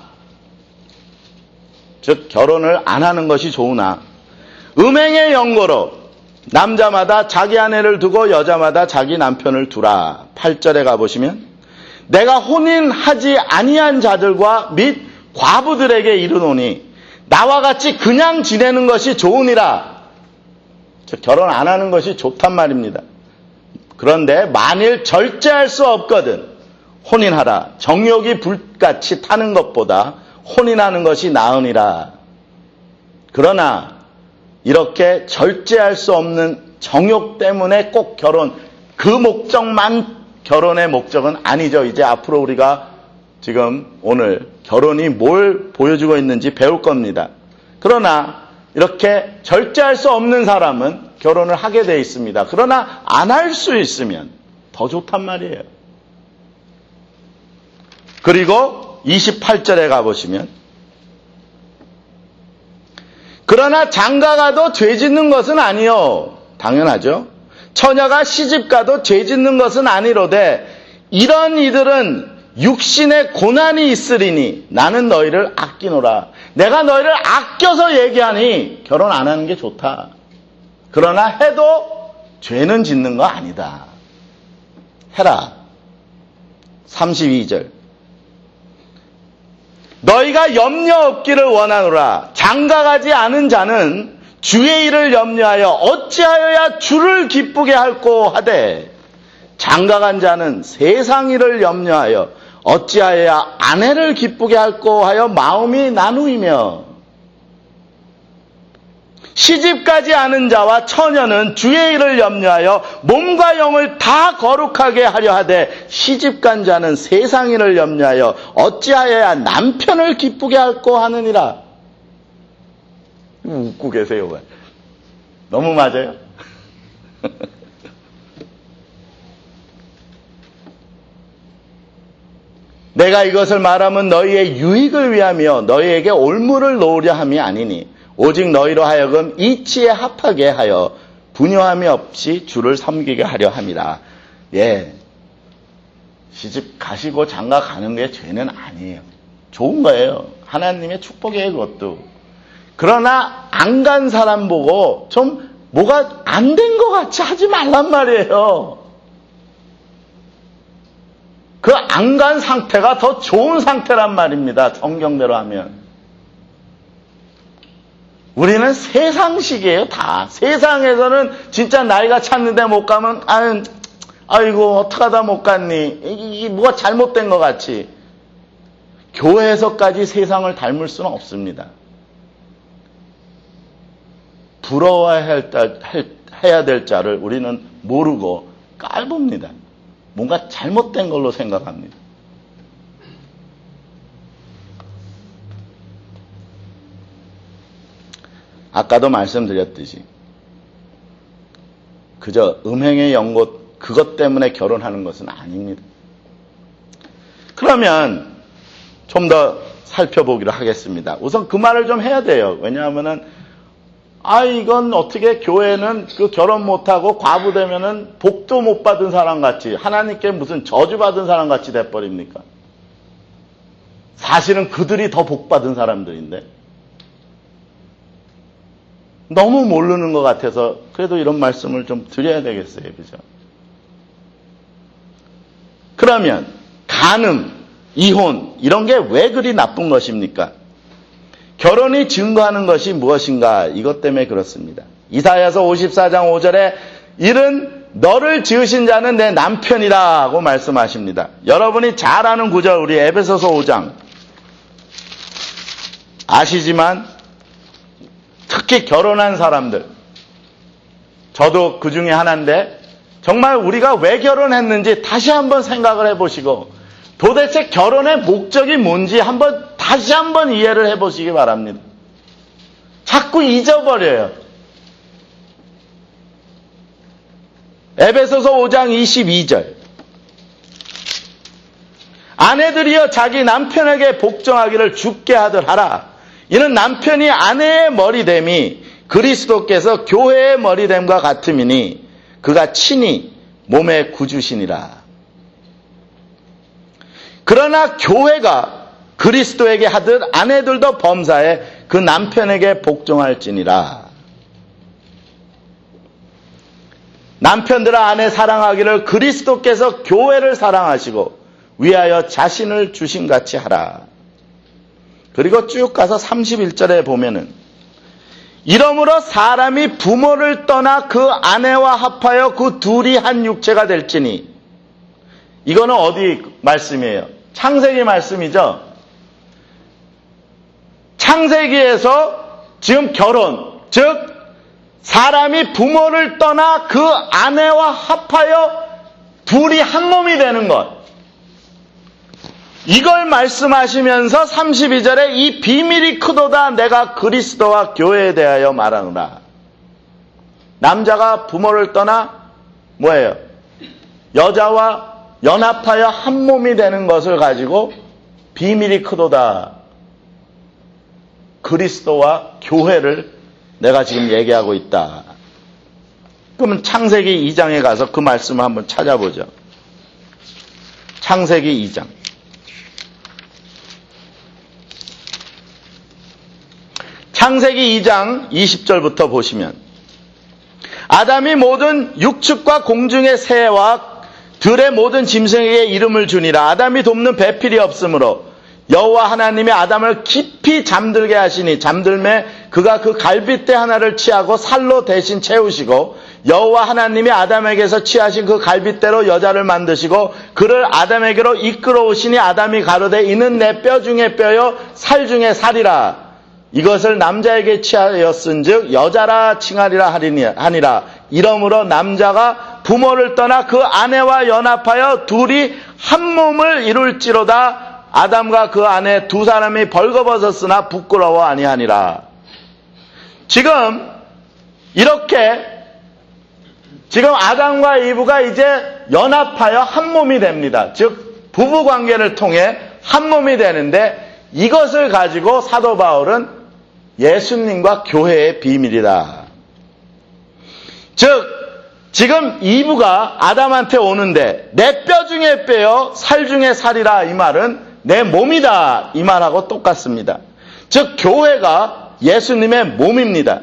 즉 결혼을 안 하는 것이 좋으나 음행의 연고로 남자마다 자기 아내를 두고 여자마다 자기 남편을 두라. 팔 절에 가보시면 내가 혼인하지 아니한 자들과 및 과부들에게 이르노니 나와 같이 그냥 지내는 것이 좋으니라. 즉 결혼 안 하는 것이 좋단 말입니다. 그런데 만일 절제할 수 없거든 혼인하라. 정욕이 불같이 타는 것보다 혼인하는 것이 나으니라. 그러나 이렇게 절제할 수 없는 정욕 때문에 꼭 결혼, 그 목적만 결혼의 목적은 아니죠. 이제 앞으로 우리가 지금 오늘 결혼이 뭘 보여주고 있는지 배울 겁니다. 그러나 이렇게 절제할 수 없는 사람은 결혼을 하게 돼 있습니다. 그러나 안 할 수 있으면 더 좋단 말이에요. 그리고 이십팔 절에 가보시면 그러나 장가가도 죄 짓는 것은 아니요. 당연하죠. 처녀가 시집가도 죄 짓는 것은 아니로되 이런 이들은 육신의 고난이 있으리니 나는 너희를 아끼노라. 내가 너희를 아껴서 얘기하니 결혼 안 하는 게 좋다. 그러나 해도 죄는 짓는 거 아니다. 해라. 삼십이 절. 너희가 염려 없기를 원하노라. 장가가지 않은 자는 주의 일을 염려하여 어찌하여야 주를 기쁘게 할꼬 하되 장가간 자는 세상 일을 염려하여 어찌하여야 아내를 기쁘게 할꼬 하여 마음이 나누이며 시집가지 않은 자와 처녀는 주의 일을 염려하여 몸과 영을 다 거룩하게 하려 하되 시집간 자는 세상 일을 염려하여 어찌하여야 남편을 기쁘게 할꼬 하느니라. 웃고 계세요. 왜? 너무 맞아요? 내가 이것을 말하면 너희의 유익을 위하며 너희에게 올무를 놓으려 함이 아니니 오직 너희로 하여금 이치에 합하게 하여 분요함이 없이 주를 섬기게 하려 함이라. 예, 시집 가시고 장가 가는 게 죄는 아니에요. 좋은 거예요. 하나님의 축복이에요, 그것도. 그러나 안 간 사람 보고 좀 뭐가 안 된 것 같이 하지 말란 말이에요. 그 안 간 상태가 더 좋은 상태란 말입니다. 성경대로 하면. 우리는 세상식이에요, 다. 세상에서는 진짜 나이가 찼는데 못 가면, 아유, 아이고, 어떡하다 못 갔니? 이게 뭐가 잘못된 것 같이. 교회에서까지 세상을 닮을 수는 없습니다. 부러워야 해야 될 자를 우리는 모르고 깔봅니다. 뭔가 잘못된 걸로 생각합니다. 아까도 말씀드렸듯이 그저 음행의 연고 그것 때문에 결혼하는 것은 아닙니다. 그러면 좀 더 살펴보기로 하겠습니다. 우선 그 말을 좀 해야 돼요. 왜냐하면은 아 이건 어떻게 교회는 그 결혼 못하고 과부 되면은 복도 못 받은 사람 같이 하나님께 무슨 저주 받은 사람 같이 돼버립니까? 사실은 그들이 더 복 받은 사람들인데 너무 모르는 것 같아서 그래도 이런 말씀을 좀 드려야 되겠어요. 그죠? 그러면 간음, 이혼 이런 게 왜 그리 나쁜 것입니까? 결혼이 증거하는 것이 무엇인가? 이것 때문에 그렇습니다. 이사야서 오십사 장 오 절에 이른 너를 지으신 자는 내 남편이라고 말씀하십니다. 여러분이 잘 아는 구절, 우리 에베소서 오 장 아시지만 특히 결혼한 사람들, 저도 그 중에 하나인데 정말 우리가 왜 결혼했는지 다시 한번 생각을 해보시고 도대체 결혼의 목적이 뭔지 한번 다시 한번 이해를 해보시기 바랍니다. 자꾸 잊어버려요. 에베소서 오 장 이십이 절, 아내들이여 자기 남편에게 복종하기를 주께 하들 하라. 이는 남편이 아내의 머리됨이 그리스도께서 교회의 머리됨과 같음이니 그가 친히 몸의 구주시니라. 그러나 교회가 그리스도에게 하듯 아내들도 범사에 그 남편에게 복종할지니라. 남편들아 아내 사랑하기를 그리스도께서 교회를 사랑하시고 위하여 자신을 주심같이 하라. 그리고 쭉 가서 삼십일 절에 보면은 이러므로 사람이 부모를 떠나 그 아내와 합하여 그 둘이 한 육체가 될지니, 이거는 어디 말씀이에요? 창세기 말씀이죠. 창세기에서 지금 결혼, 즉 사람이 부모를 떠나 그 아내와 합하여 둘이 한 몸이 되는 것, 이걸 말씀하시면서 삼십이 절에 이 비밀이 크도다 내가 그리스도와 교회에 대하여 말하노라. 남자가 부모를 떠나 뭐예요? 여자와 연합하여 한 몸이 되는 것을 가지고 비밀이 크도다, 그리스도와 교회를 내가 지금 얘기하고 있다. 그러면 창세기 이 장에 가서 그 말씀을 한번 찾아보죠. 창세기 이 장. 창세기 이 장 이십 절부터 보시면 아담이 모든 육축과 공중의 새와 들의 모든 짐승에게 이름을 주니라. 아담이 돕는 배필이 없으므로 여호와 하나님이 아담을 깊이 잠들게 하시니 잠들매 그가 그 갈빗대 하나를 취하고 살로 대신 채우시고 여호와 하나님이 아담에게서 취하신 그 갈빗대로 여자를 만드시고 그를 아담에게로 이끌어 오시니 아담이 가로되 이는 내 뼈 중에 뼈요 살 중에 살이라. 이것을 남자에게 취하였은즉 여자라 칭하리라 하니라. 이러므로 남자가 부모를 떠나 그 아내와 연합하여 둘이 한 몸을 이룰지로다. 아담과 그 아내 두 사람이 벌거벗었으나 부끄러워 아니하니라. 지금 이렇게 지금 아담과 이브가 이제 연합하여 한 몸이 됩니다. 즉 부부 관계를 통해 한 몸이 되는데 이것을 가지고 사도 바울은 예수님과 교회의 비밀이다. 즉 지금 이브가 아담한테 오는데 내 뼈 중에 뼈요 살 중에 살이라, 이 말은 내 몸이다, 이 말하고 똑같습니다. 즉 교회가 예수님의 몸입니다.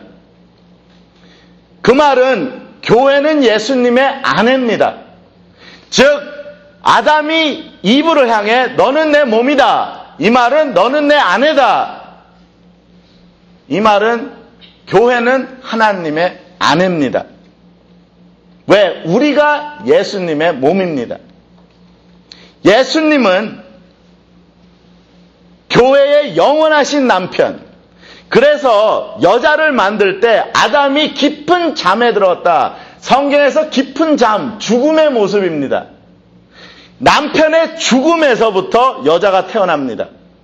그 말은 교회는 예수님의 아내입니다. 즉 아담이 이브를 향해 너는 내 몸이다, 이 말은 너는 내 아내다, 이 말은 교회는 하나님의 아내입니다. 왜? 우리가 예수님의 몸입니다. 예수님은 교회의 영원하신 남편. 그래서 여자를 만들 때 아담이 깊은 잠에 들었다. 성경에서 깊은 잠, 죽음의 모습입니다. 남편의 죽음에서부터 여자가 태어납니다.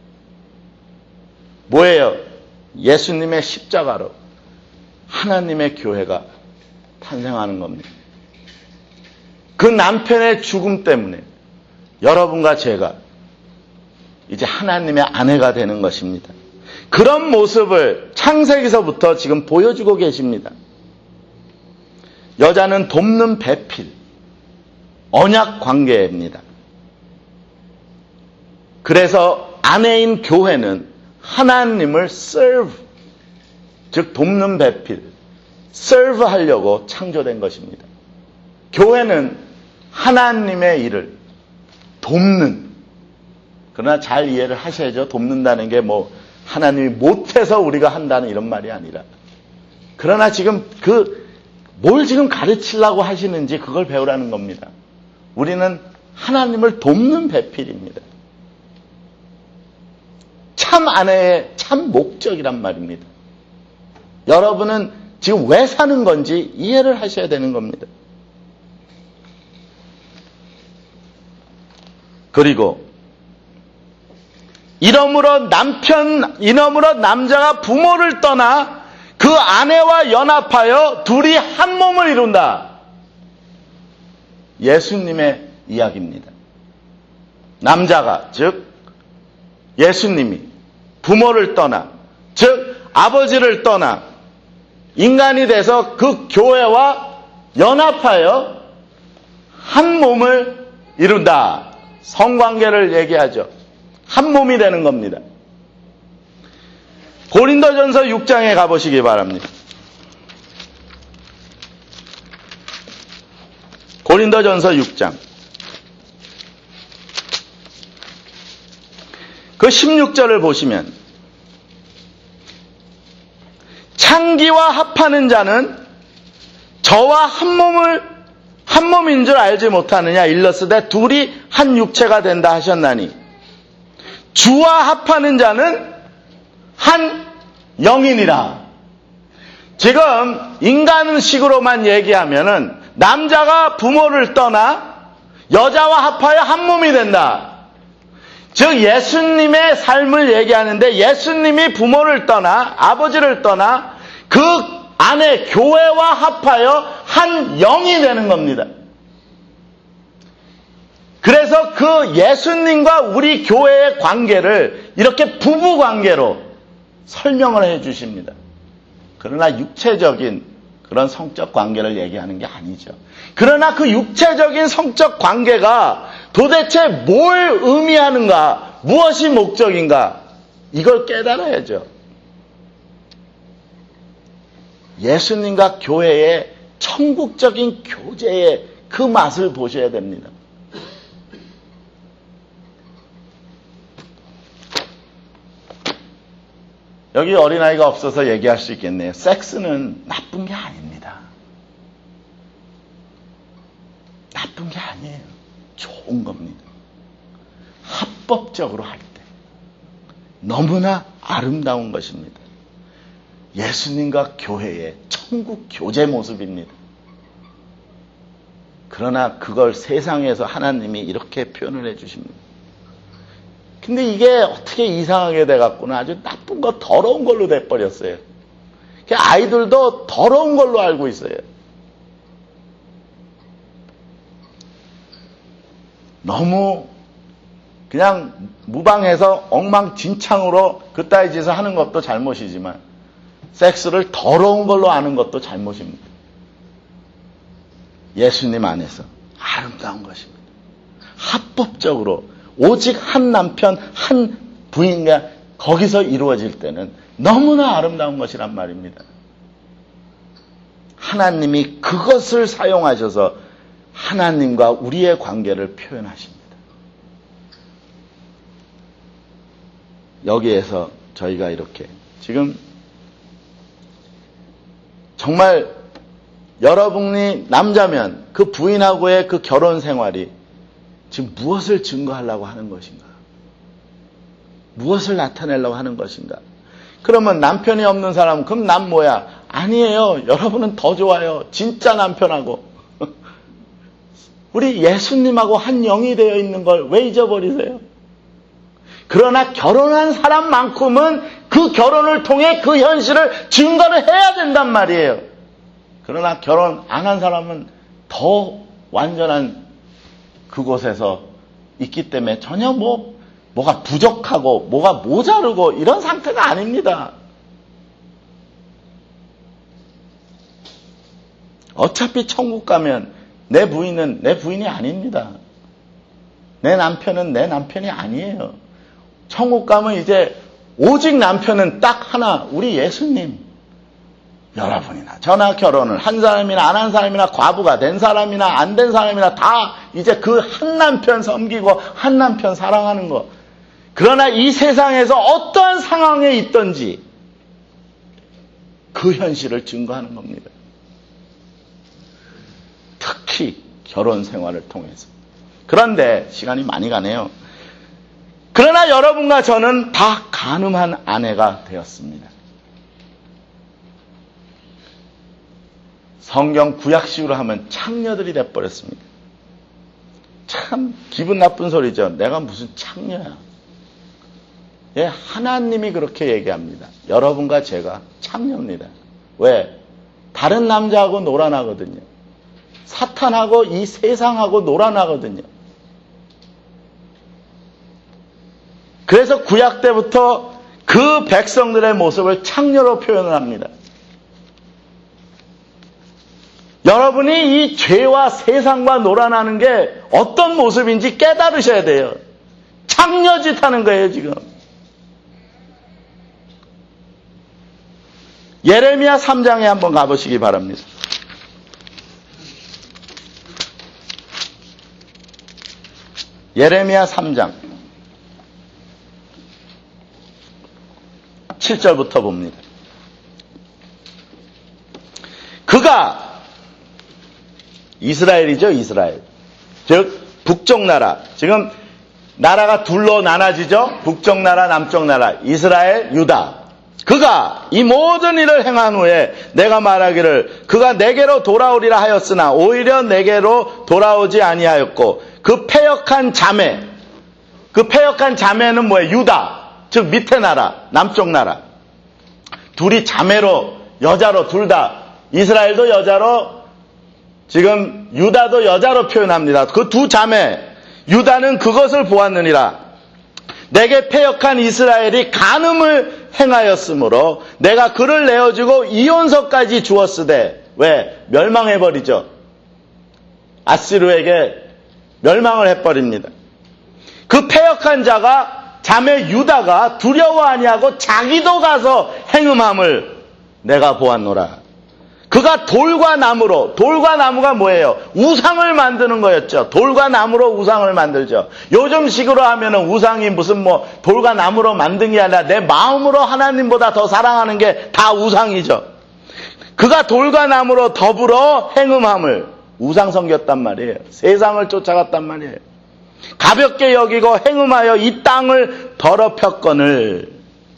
뭐예요? 예수님의 십자가로 하나님의 교회가 탄생하는 겁니다. 그 남편의 죽음 때문에 여러분과 제가 이제 하나님의 아내가 되는 것입니다. 그런 모습을 창세기서부터 지금 보여주고 계십니다. 여자는 돕는 배필, 언약 관계입니다. 그래서 아내인 교회는 하나님을 serve, 즉 돕는 배필, serve 하려고 창조된 것입니다. 교회는 하나님의 일을 돕는, 그러나 잘 이해를 하셔야죠. 돕는다는 게 뭐 하나님이 못해서 우리가 한다는 이런 말이 아니라, 그러나 지금 그 뭘 지금 가르치려고 하시는지 그걸 배우라는 겁니다. 우리는 하나님을 돕는 배필입니다. 참 아내의 참 목적이란 말입니다. 여러분은 지금 왜 사는 건지 이해를 하셔야 되는 겁니다. 그리고 이러므로 남편, 이러므로 남자가 부모를 떠나 그 아내와 연합하여 둘이 한 몸을 이룬다. 예수님의 이야기입니다. 남자가, 즉 예수님이 부모를 떠나, 즉 아버지를 떠나 인간이 돼서 그 교회와 연합하여 한 몸을 이룬다. 성관계를 얘기하죠. 한 몸이 되는 겁니다. 고린도전서 육 장에 가보시기 바랍니다. 고린도전서 육 장. 그 십육 절을 보시면 창기와 합하는 자는 저와 한 몸을 한 몸인 줄 알지 못하느냐 일렀으되 둘이 한 육체가 된다 하셨나니 주와 합하는 자는 한 영이니라. 지금 인간식으로만 얘기하면은 남자가 부모를 떠나 여자와 합하여 한 몸이 된다. 즉 예수님의 삶을 얘기하는데 예수님이 부모를 떠나 아버지를 떠나 그 안에 교회와 합하여 한 영이 되는 겁니다. 그래서 그 예수님과 우리 교회의 관계를 이렇게 부부 관계로 설명을 해 주십니다. 그러나 육체적인 그런 성적 관계를 얘기하는 게 아니죠. 그러나 그 육체적인 성적 관계가 도대체 뭘 의미하는가, 무엇이 목적인가, 이걸 깨달아야죠. 예수님과 교회의 천국적인 교제의 그 맛을 보셔야 됩니다. 여기 어린아이가 없어서 얘기할 수 있겠네요. 섹스는 나쁜 게 아닙니다. 나쁜 게 아니에요. 좋은 겁니다. 합법적으로 할 때 너무나 아름다운 것입니다. 예수님과 교회의 천국 교제 모습입니다. 그러나 그걸 세상에서 하나님이 이렇게 표현을 해 주십니다. 근데 이게 어떻게 이상하게 돼갖고는 아주 나쁜 거, 더러운 걸로 돼버렸어요. 아이들도 더러운 걸로 알고 있어요. 너무 그냥 무방해서 엉망진창으로 그따위 짓을 하는 것도 잘못이지만 섹스를 더러운 걸로 아는 것도 잘못입니다. 예수님 안에서 아름다운 것입니다. 합법적으로 오직 한 남편, 한 부인과 거기서 이루어질 때는 너무나 아름다운 것이란 말입니다. 하나님이 그것을 사용하셔서 하나님과 우리의 관계를 표현하십니다. 여기에서 저희가 이렇게 지금 정말 여러분이 남자면 그 부인하고의 그 결혼 생활이 지금 무엇을 증거하려고 하는 것인가? 무엇을 나타내려고 하는 것인가? 그러면 남편이 없는 사람은 그럼 난 뭐야? 아니에요. 여러분은 더 좋아요. 진짜 남편하고 우리 예수님하고 한 영이 되어 있는 걸 왜 잊어버리세요? 그러나 결혼한 사람만큼은 그 결혼을 통해 그 현실을 증거를 해야 된단 말이에요. 그러나 결혼 안 한 사람은 더 완전한 그곳에서 있기 때문에 전혀 뭐, 뭐가 부족하고, 뭐가 모자르고, 이런 상태가 아닙니다. 어차피 천국 가면 내 부인은 내 부인이 아닙니다. 내 남편은 내 남편이 아니에요. 천국 가면 이제 오직 남편은 딱 하나, 우리 예수님. 여러분이나 저나 결혼을 한 사람이나 안 한 사람이나 과부가 된 사람이나 안 된 사람이나 다 이제 그 한 남편 섬기고 한 남편 사랑하는 거. 그러나 이 세상에서 어떠한 상황에 있든지 그 현실을 증거하는 겁니다. 결혼 생활을 통해서. 그런데 시간이 많이 가네요. 그러나 여러분과 저는 다 간음한 아내가 되었습니다. 성경 구약식으로 하면 창녀들이 돼버렸습니다. 참 기분 나쁜 소리죠. 내가 무슨 창녀야. 예, 하나님이 그렇게 얘기합니다. 여러분과 제가 창녀입니다. 왜? 다른 남자하고 놀아나거든요. 사탄하고 이 세상하고 놀아나거든요. 그래서 구약 때부터 그 백성들의 모습을 창녀로 표현을 합니다. 여러분이 이 죄와 세상과 놀아나는 게 어떤 모습인지 깨달으셔야 돼요. 창녀짓 하는 거예요, 지금. 예레미야 삼 장에 한번 가보시기 바랍니다. 예레미야 삼 장 칠 절부터 봅니다. 그가 이스라엘이죠, 이스라엘. 즉 북쪽 나라. 지금 나라가 둘로 나눠지죠. 북쪽 나라, 남쪽 나라. 이스라엘, 유다. 그가 이 모든 일을 행한 후에 내가 말하기를 그가 내게로 돌아오리라 하였으나 오히려 내게로 돌아오지 아니하였고 그 패역한 자매, 그 패역한 자매는 뭐예요? 유다. 즉 밑에 나라, 남쪽 나라. 둘이 자매로, 여자로 둘 다, 이스라엘도 여자로, 지금 유다도 여자로 표현합니다. 그 두 자매, 유다는 그것을 보았느니라. 내게 패역한 이스라엘이 간음을 행하였으므로 내가 그를 내어주고 이혼서까지 주었으되, 왜? 멸망해버리죠. 아시르에게 멸망을 해버립니다. 그 패역한 자가 자매 유다가 두려워 아니하고 자기도 가서 행음함을 내가 보았노라. 그가 돌과 나무로, 돌과 나무가 뭐예요? 우상을 만드는 거였죠. 돌과 나무로 우상을 만들죠. 요즘식으로 하면은 우상이 무슨 뭐 돌과 나무로 만든 게 아니라 내 마음으로 하나님보다 더 사랑하는 게 다 우상이죠. 그가 돌과 나무로 더불어 행음함을 우상 섬겼단 말이에요. 세상을 쫓아갔단 말이에요. 가볍게 여기고 행음하여 이 땅을 더럽혔거늘.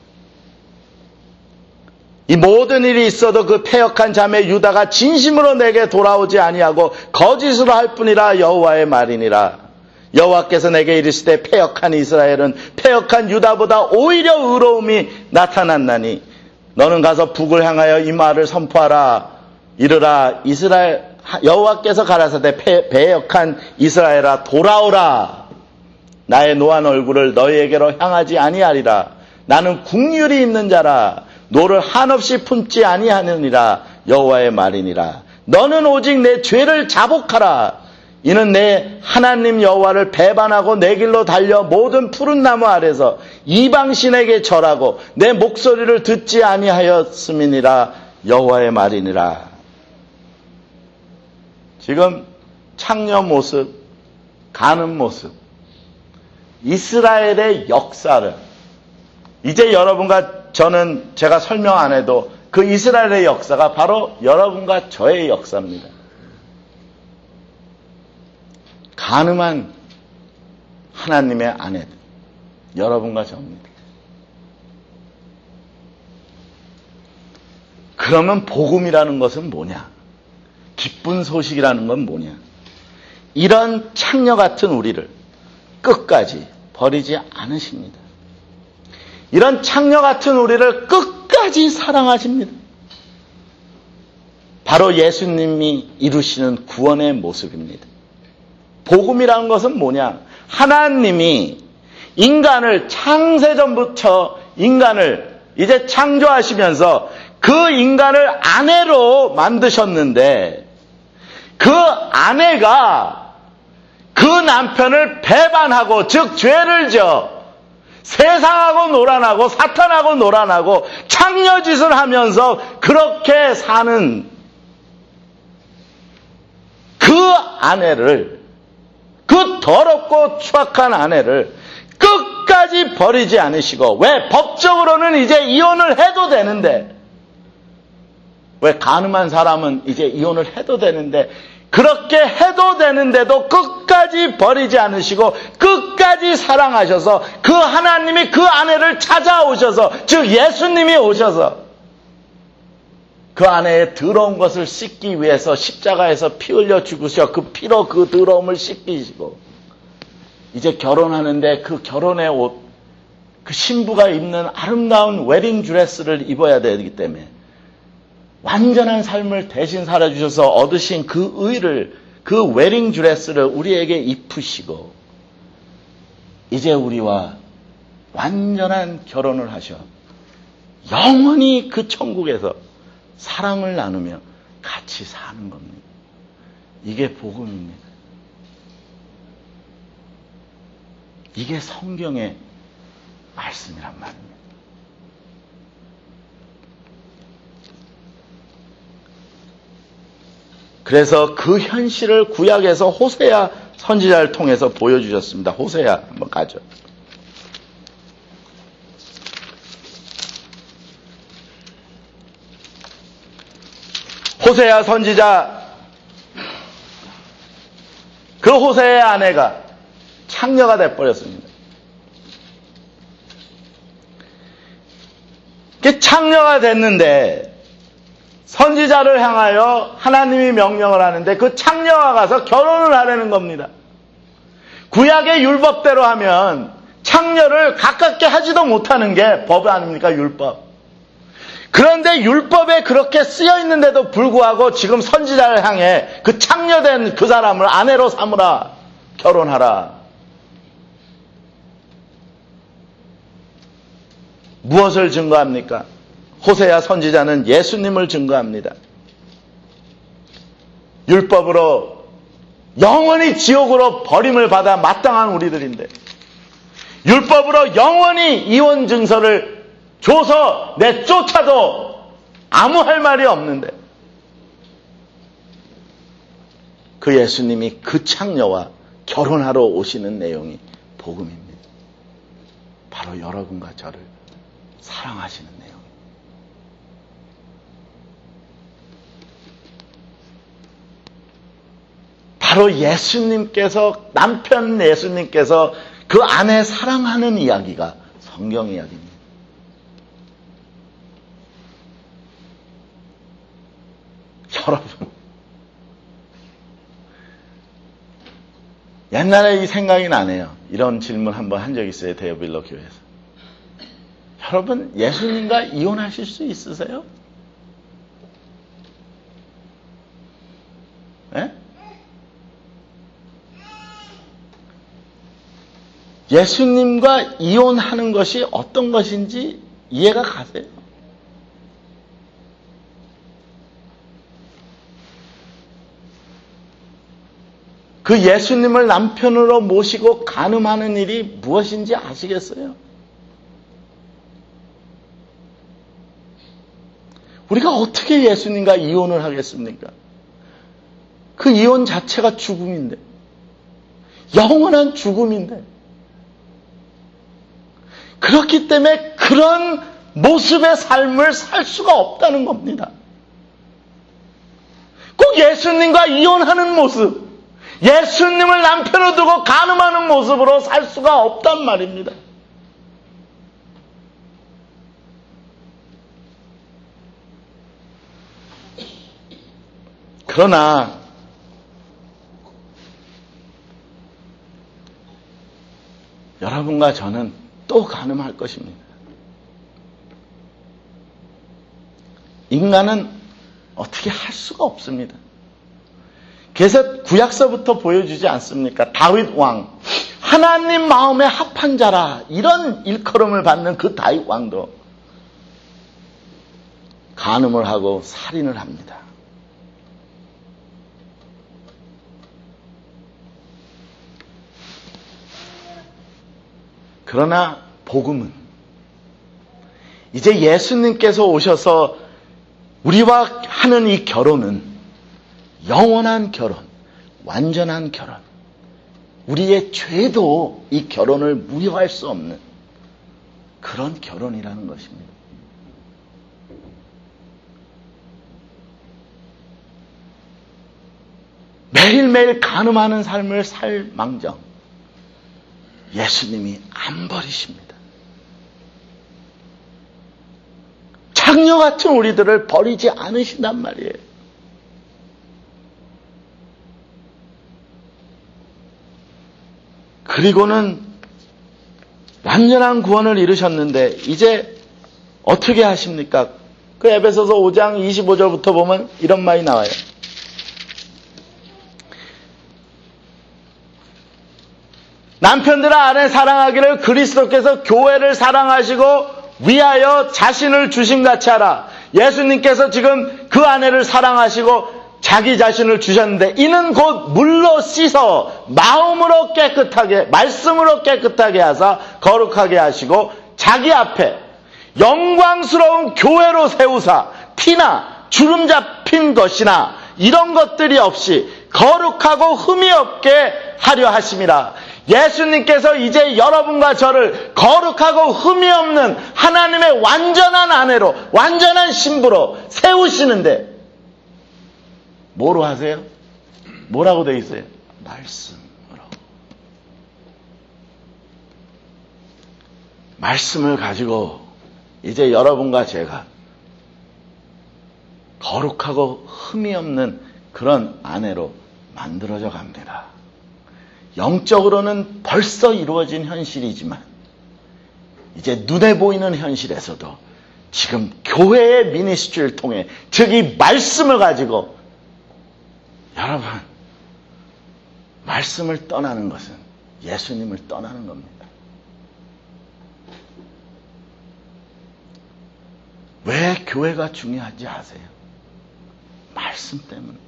이 모든 일이 있어도 그 패역한 자매 유다가 진심으로 내게 돌아오지 아니하고 거짓으로 할 뿐이라 여호와의 말이니라. 여호와께서 내게 이르시되 패역한 이스라엘은 패역한 유다보다 오히려 의로움이 나타났나니 너는 가서 북을 향하여 이 말을 선포하라. 이르라. 이스라엘 여호와께서 가라사대 패역한 이스라엘아 돌아오라. 나의 노한 얼굴을 너희에게로 향하지 아니하리라. 나는 국률이 있는 자라. 노를 한없이 품지 아니하느니라. 여호와의 말이니라. 너는 오직 내 죄를 자복하라. 이는 내 하나님 여호와를 배반하고 내 길로 달려 모든 푸른 나무 아래서 이방신에게 절하고 내 목소리를 듣지 아니하였음이니라. 여호와의 말이니라. 지금 창녀 모습, 간음 모습, 이스라엘의 역사를 이제 여러분과 저는 제가 설명 안 해도 그 이스라엘의 역사가 바로 여러분과 저의 역사입니다. 간음한 하나님의 아내들, 여러분과 저입니다. 그러면 복음이라는 것은 뭐냐? 기쁜 소식이라는 건 뭐냐? 이런 창녀 같은 우리를 끝까지 버리지 않으십니다. 이런 창녀 같은 우리를 끝까지 사랑하십니다. 바로 예수님이 이루시는 구원의 모습입니다. 복음이라는 것은 뭐냐? 하나님이 인간을 창세전부터 인간을 이제 창조하시면서 그 인간을 아내로 만드셨는데 그 아내가 그 남편을 배반하고 즉 죄를 지어 세상하고 놀아나고 사탄하고 놀아나고 창녀짓을 하면서 그렇게 사는 그 아내를, 그 더럽고 추악한 아내를 끝까지 버리지 않으시고, 왜? 법적으로는 이제 이혼을 해도 되는데, 왜? 간음한 사람은 이제 이혼을 해도 되는데 그렇게 해도 되는데도 끝까지 버리지 않으시고 끝까지 사랑하셔서 그 하나님이 그 아내를 찾아오셔서, 즉 예수님이 오셔서 그 아내의 더러운 것을 씻기 위해서 십자가에서 피 흘려 죽으셔 그 피로 그 더러움을 씻기시고, 이제 결혼하는데 그 결혼의 옷, 그 신부가 입는 아름다운 웨딩 드레스를 입어야 되기 때문에 완전한 삶을 대신 살아주셔서 얻으신 그 의를, 그 웨딩 드레스를 우리에게 입히시고 이제 우리와 완전한 결혼을 하셔 영원히 그 천국에서 사랑을 나누며 같이 사는 겁니다. 이게 복음입니다. 이게 성경의 말씀이란 말입니다. 그래서 그 현실을 구약에서 호세아 선지자를 통해서 보여주셨습니다. 호세아 한번 가죠. 호세아 선지자, 그 호세아의 아내가 창녀가 돼버렸습니다. 창녀가 됐는데 선지자를 향하여 하나님이 명령을 하는데 그 창녀가 가서 결혼을 하려는 겁니다. 구약의 율법대로 하면 창녀를 가깝게 하지도 못하는 게 법 아닙니까? 율법. 그런데 율법에 그렇게 쓰여 있는데도 불구하고 지금 선지자를 향해 그 창녀된 그 사람을 아내로 삼으라, 결혼하라. 무엇을 증거합니까? 호세아 선지자는 예수님을 증거합니다. 율법으로 영원히 지옥으로 버림을 받아 마땅한 우리들인데, 율법으로 영원히 이혼 증서를 줘서 내쫓아도 아무 할 말이 없는데, 그 예수님이 그 창녀와 결혼하러 오시는 내용이 복음입니다. 바로 여러분과 저를 사랑하시는 내용. 바로 예수님께서, 남편 예수님께서 그 아내 사랑하는 이야기가 성경 이야기입니다. 여러분, 옛날에 이 생각이 나네요. 이런 질문 한번 한 적 있어요. 데어빌러 교회에서. 여러분, 예수님과 이혼하실 수 있으세요? 네? 예수님과 이혼하는 것이 어떤 것인지 이해가 가세요? 그 예수님을 남편으로 모시고 간음하는 일이 무엇인지 아시겠어요? 우리가 어떻게 예수님과 이혼을 하겠습니까? 그 이혼 자체가 죽음인데, 영원한 죽음인데, 그렇기 때문에 그런 모습의 삶을 살 수가 없다는 겁니다. 꼭 예수님과 이혼하는 모습, 예수님을 남편으로 두고 간음하는 모습으로 살 수가 없단 말입니다. 그러나 여러분과 저는 또 간음할 것입니다. 인간은 어떻게 할 수가 없습니다. 그래서 구약서부터 보여주지 않습니까? 다윗 왕, 하나님 마음에 합한 자라, 이런 일컬음을 받는 그 다윗 왕도 간음을 하고 살인을 합니다. 그러나 복음은 이제 예수님께서 오셔서 우리와 하는 이 결혼은 영원한 결혼, 완전한 결혼, 우리의 죄도 이 결혼을 무효할 수 없는 그런 결혼이라는 것입니다. 매일매일 간음하는 삶을 살 망정 예수님이 안 버리십니다. 창녀 같은 우리들을 버리지 않으신단 말이에요. 그리고는 완전한 구원을 이루셨는데 이제 어떻게 하십니까? 그 에베소서 오 장 이십오 절부터 보면 이런 말이 나와요. 남편들아 아내 사랑하기를 그리스도께서 교회를 사랑하시고 위하여 자신을 주심같이 하라. 예수님께서 지금 그 아내를 사랑하시고 자기 자신을 주셨는데 이는 곧 물로 씻어 마음으로 깨끗하게 말씀으로 깨끗하게 하사 거룩하게 하시고 자기 앞에 영광스러운 교회로 세우사 티나 주름 잡힌 것이나 이런 것들이 없이 거룩하고 흠이 없게 하려 하심이라. 예수님께서 이제 여러분과 저를 거룩하고 흠이 없는 하나님의 완전한 아내로 완전한 신부로 세우시는데 뭐로 하세요? 뭐라고 되어 있어요? 말씀으로. 말씀을 가지고 이제 여러분과 제가 거룩하고 흠이 없는 그런 아내로 만들어져 갑니다. 영적으로는 벌써 이루어진 현실이지만 이제 눈에 보이는 현실에서도 지금 교회의 미니스트리를 통해 즉 이 말씀을 가지고 여러분 말씀을 떠나는 것은 예수님을 떠나는 겁니다. 왜 교회가 중요한지 아세요? 말씀 때문에.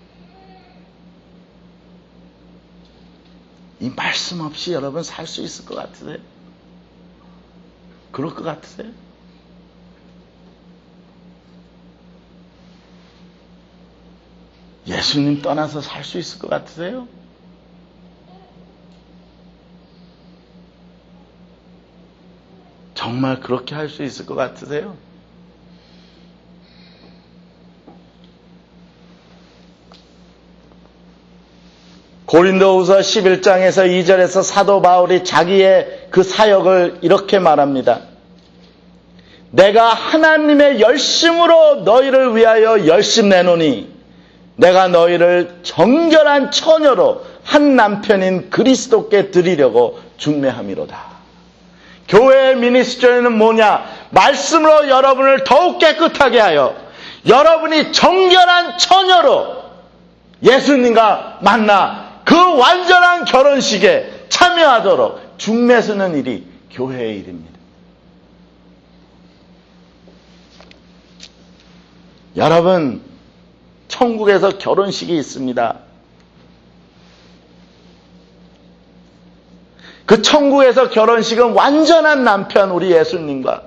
이 말씀 없이 여러분 살 수 있을 것 같으세요? 그럴 것 같으세요? 예수님 떠나서 살 수 있을 것 같으세요? 정말 그렇게 할 수 있을 것 같으세요? 고린도후서 십일 장에서 이 절에서 사도 바울이 자기의 그 사역을 이렇게 말합니다. 내가 하나님의 열심으로 너희를 위하여 열심 내노니 내가 너희를 정결한 처녀로 한 남편인 그리스도께 드리려고 중매함이로다. 교회의 미니스트리는 뭐냐? 말씀으로 여러분을 더욱 깨끗하게 하여 여러분이 정결한 처녀로 예수님과 만나 그 완전한 결혼식에 참여하도록 중매쓰는 일이 교회의 일입니다. 여러분, 천국에서 결혼식이 있습니다. 그 천국에서 결혼식은 완전한 남편 우리 예수님과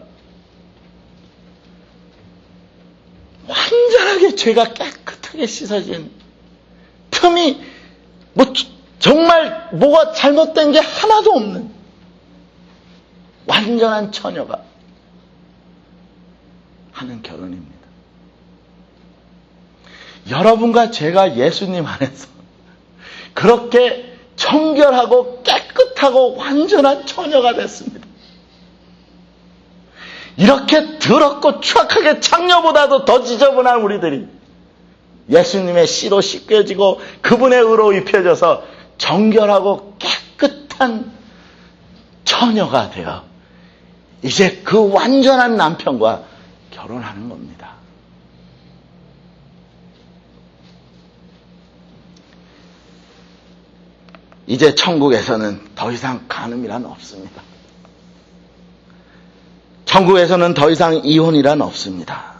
완전하게 죄가 깨끗하게 씻어진 틈이 뭐 정말 뭐가 잘못된 게 하나도 없는 완전한 처녀가 하는 결혼입니다. 여러분과 제가 예수님 안에서 그렇게 청결하고 깨끗하고 완전한 처녀가 됐습니다. 이렇게 더럽고 추악하게 창녀보다도 더 지저분한 우리들이 예수님의 씨로 씻겨지고 그분의 의로 입혀져서 정결하고 깨끗한 처녀가 되어 이제 그 완전한 남편과 결혼하는 겁니다. 이제 천국에서는 더 이상 간음이란 없습니다. 천국에서는 더 이상 이혼이란 없습니다.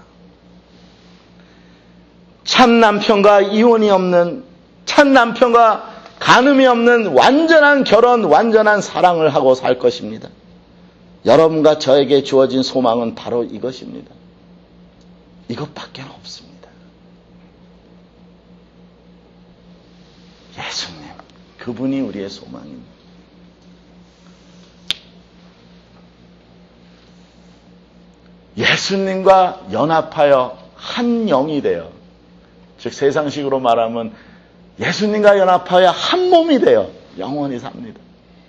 참 남편과 이혼이 없는, 참 남편과 간음이 없는 완전한 결혼, 완전한 사랑을 하고 살 것입니다. 여러분과 저에게 주어진 소망은 바로 이것입니다. 이것밖에 없습니다. 예수님, 그분이 우리의 소망입니다. 예수님과 연합하여 한 영이 되어, 즉 세상식으로 말하면 예수님과 연합하여 한 몸이 되어 영원히 삽니다.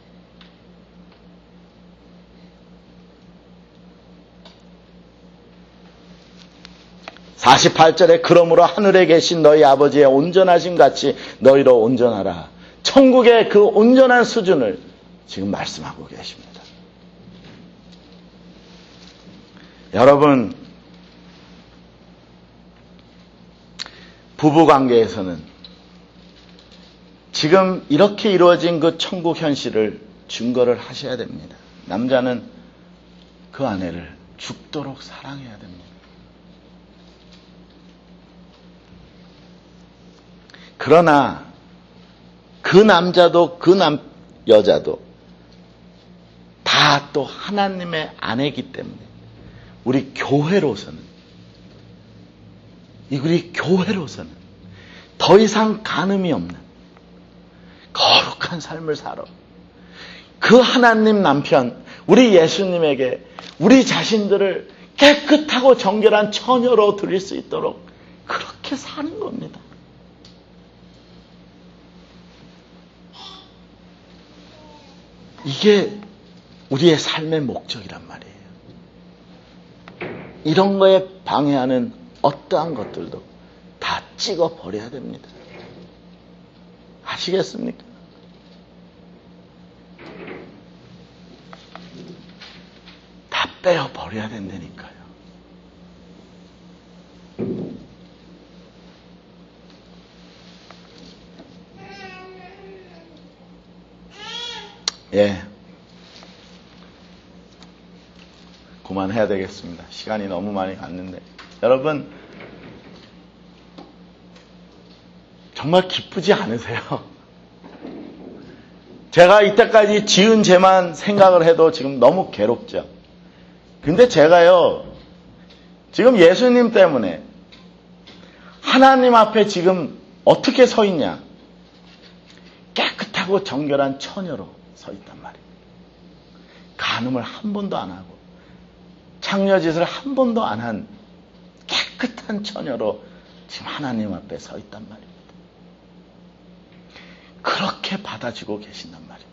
사십팔 절에 그러므로 하늘에 계신 너희 아버지의 온전하심 같이 너희로 온전하라. 천국의 그 온전한 수준을 지금 말씀하고 계십니다. 여러분, 부부관계에서는 지금 이렇게 이루어진 그 천국 현실을 증거를 하셔야 됩니다. 남자는 그 아내를 죽도록 사랑해야 됩니다. 그러나 그 남자도 그 남, 여자도 다 또 하나님의 아내이기 때문에 우리 교회로서는 우리 교회로서는 더 이상 간음이 없는 거룩한 삶을 살아 그 하나님 남편 우리 예수님에게 우리 자신들을 깨끗하고 정결한 처녀로 드릴 수 있도록 그렇게 사는 겁니다. 이게 우리의 삶의 목적이란 말이에요. 이런 거에 방해하는 어떠한 것들도 다 찍어버려야 됩니다. 아시겠습니까? 다 빼어버려야 된다니까요. 예. 그만해야 되겠습니다. 시간이 너무 많이 갔는데. 여러분, 정말 기쁘지 않으세요? 제가 이때까지 지은 죄만 생각을 해도 지금 너무 괴롭죠. 근데 제가요, 지금 예수님 때문에 하나님 앞에 지금 어떻게 서 있냐? 깨끗하고 정결한 처녀로 서 있단 말이에요. 간음을 한 번도 안 하고 창녀짓을 한 번도 안 한 깨끗한 처녀로 지금 하나님 앞에 서 있단 말입니다. 그렇게 받아주고 계신단 말입니다.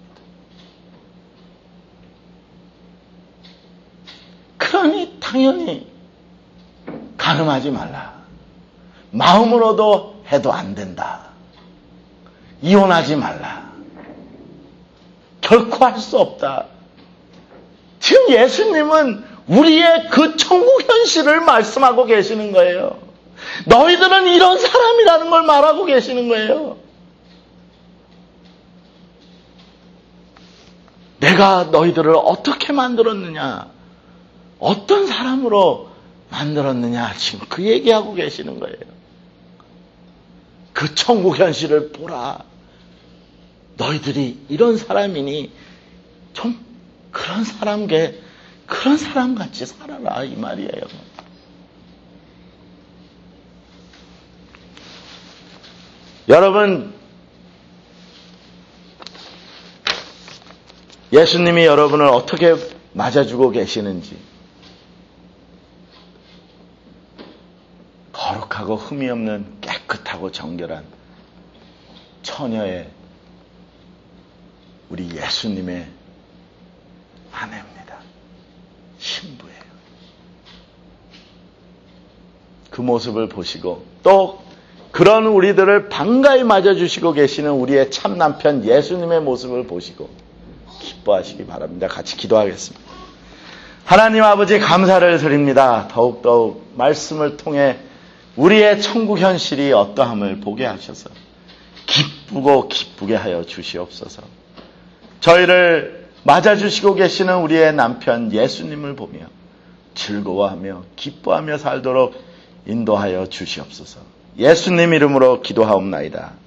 그러니 당연히 간음하지 말라. 마음으로도 해도 안 된다. 이혼하지 말라. 결코 할 수 없다. 지금 예수님은 우리의 그 천국 현실을 말씀하고 계시는 거예요. 너희들은 이런 사람이라는 걸 말하고 계시는 거예요. 내가 너희들을 어떻게 만들었느냐, 어떤 사람으로 만들었느냐, 지금 그 얘기하고 계시는 거예요. 그 천국 현실을 보라. 너희들이 이런 사람이니 좀 그런 사람께 그런 사람같이 살아라 이 말이에요. 여러분, 예수님이 여러분을 어떻게 맞아주고 계시는지 거룩하고 흠이 없는 깨끗하고 정결한 처녀의 우리 예수님의 아내입니다. 신부예요. 그 모습을 보시고 또 그런 우리들을 반가이 맞아주시고 계시는 우리의 참 남편 예수님의 모습을 보시고 기뻐하시기 바랍니다. 같이 기도하겠습니다. 하나님 아버지 감사를 드립니다. 더욱더욱 말씀을 통해 우리의 천국 현실이 어떠함을 보게 하셔서 기쁘고 기쁘게 하여 주시옵소서. 저희를 맞아주시고 계시는 우리의 남편 예수님을 보며 즐거워하며 기뻐하며 살도록 인도하여 주시옵소서. 예수님 이름으로 기도하옵나이다.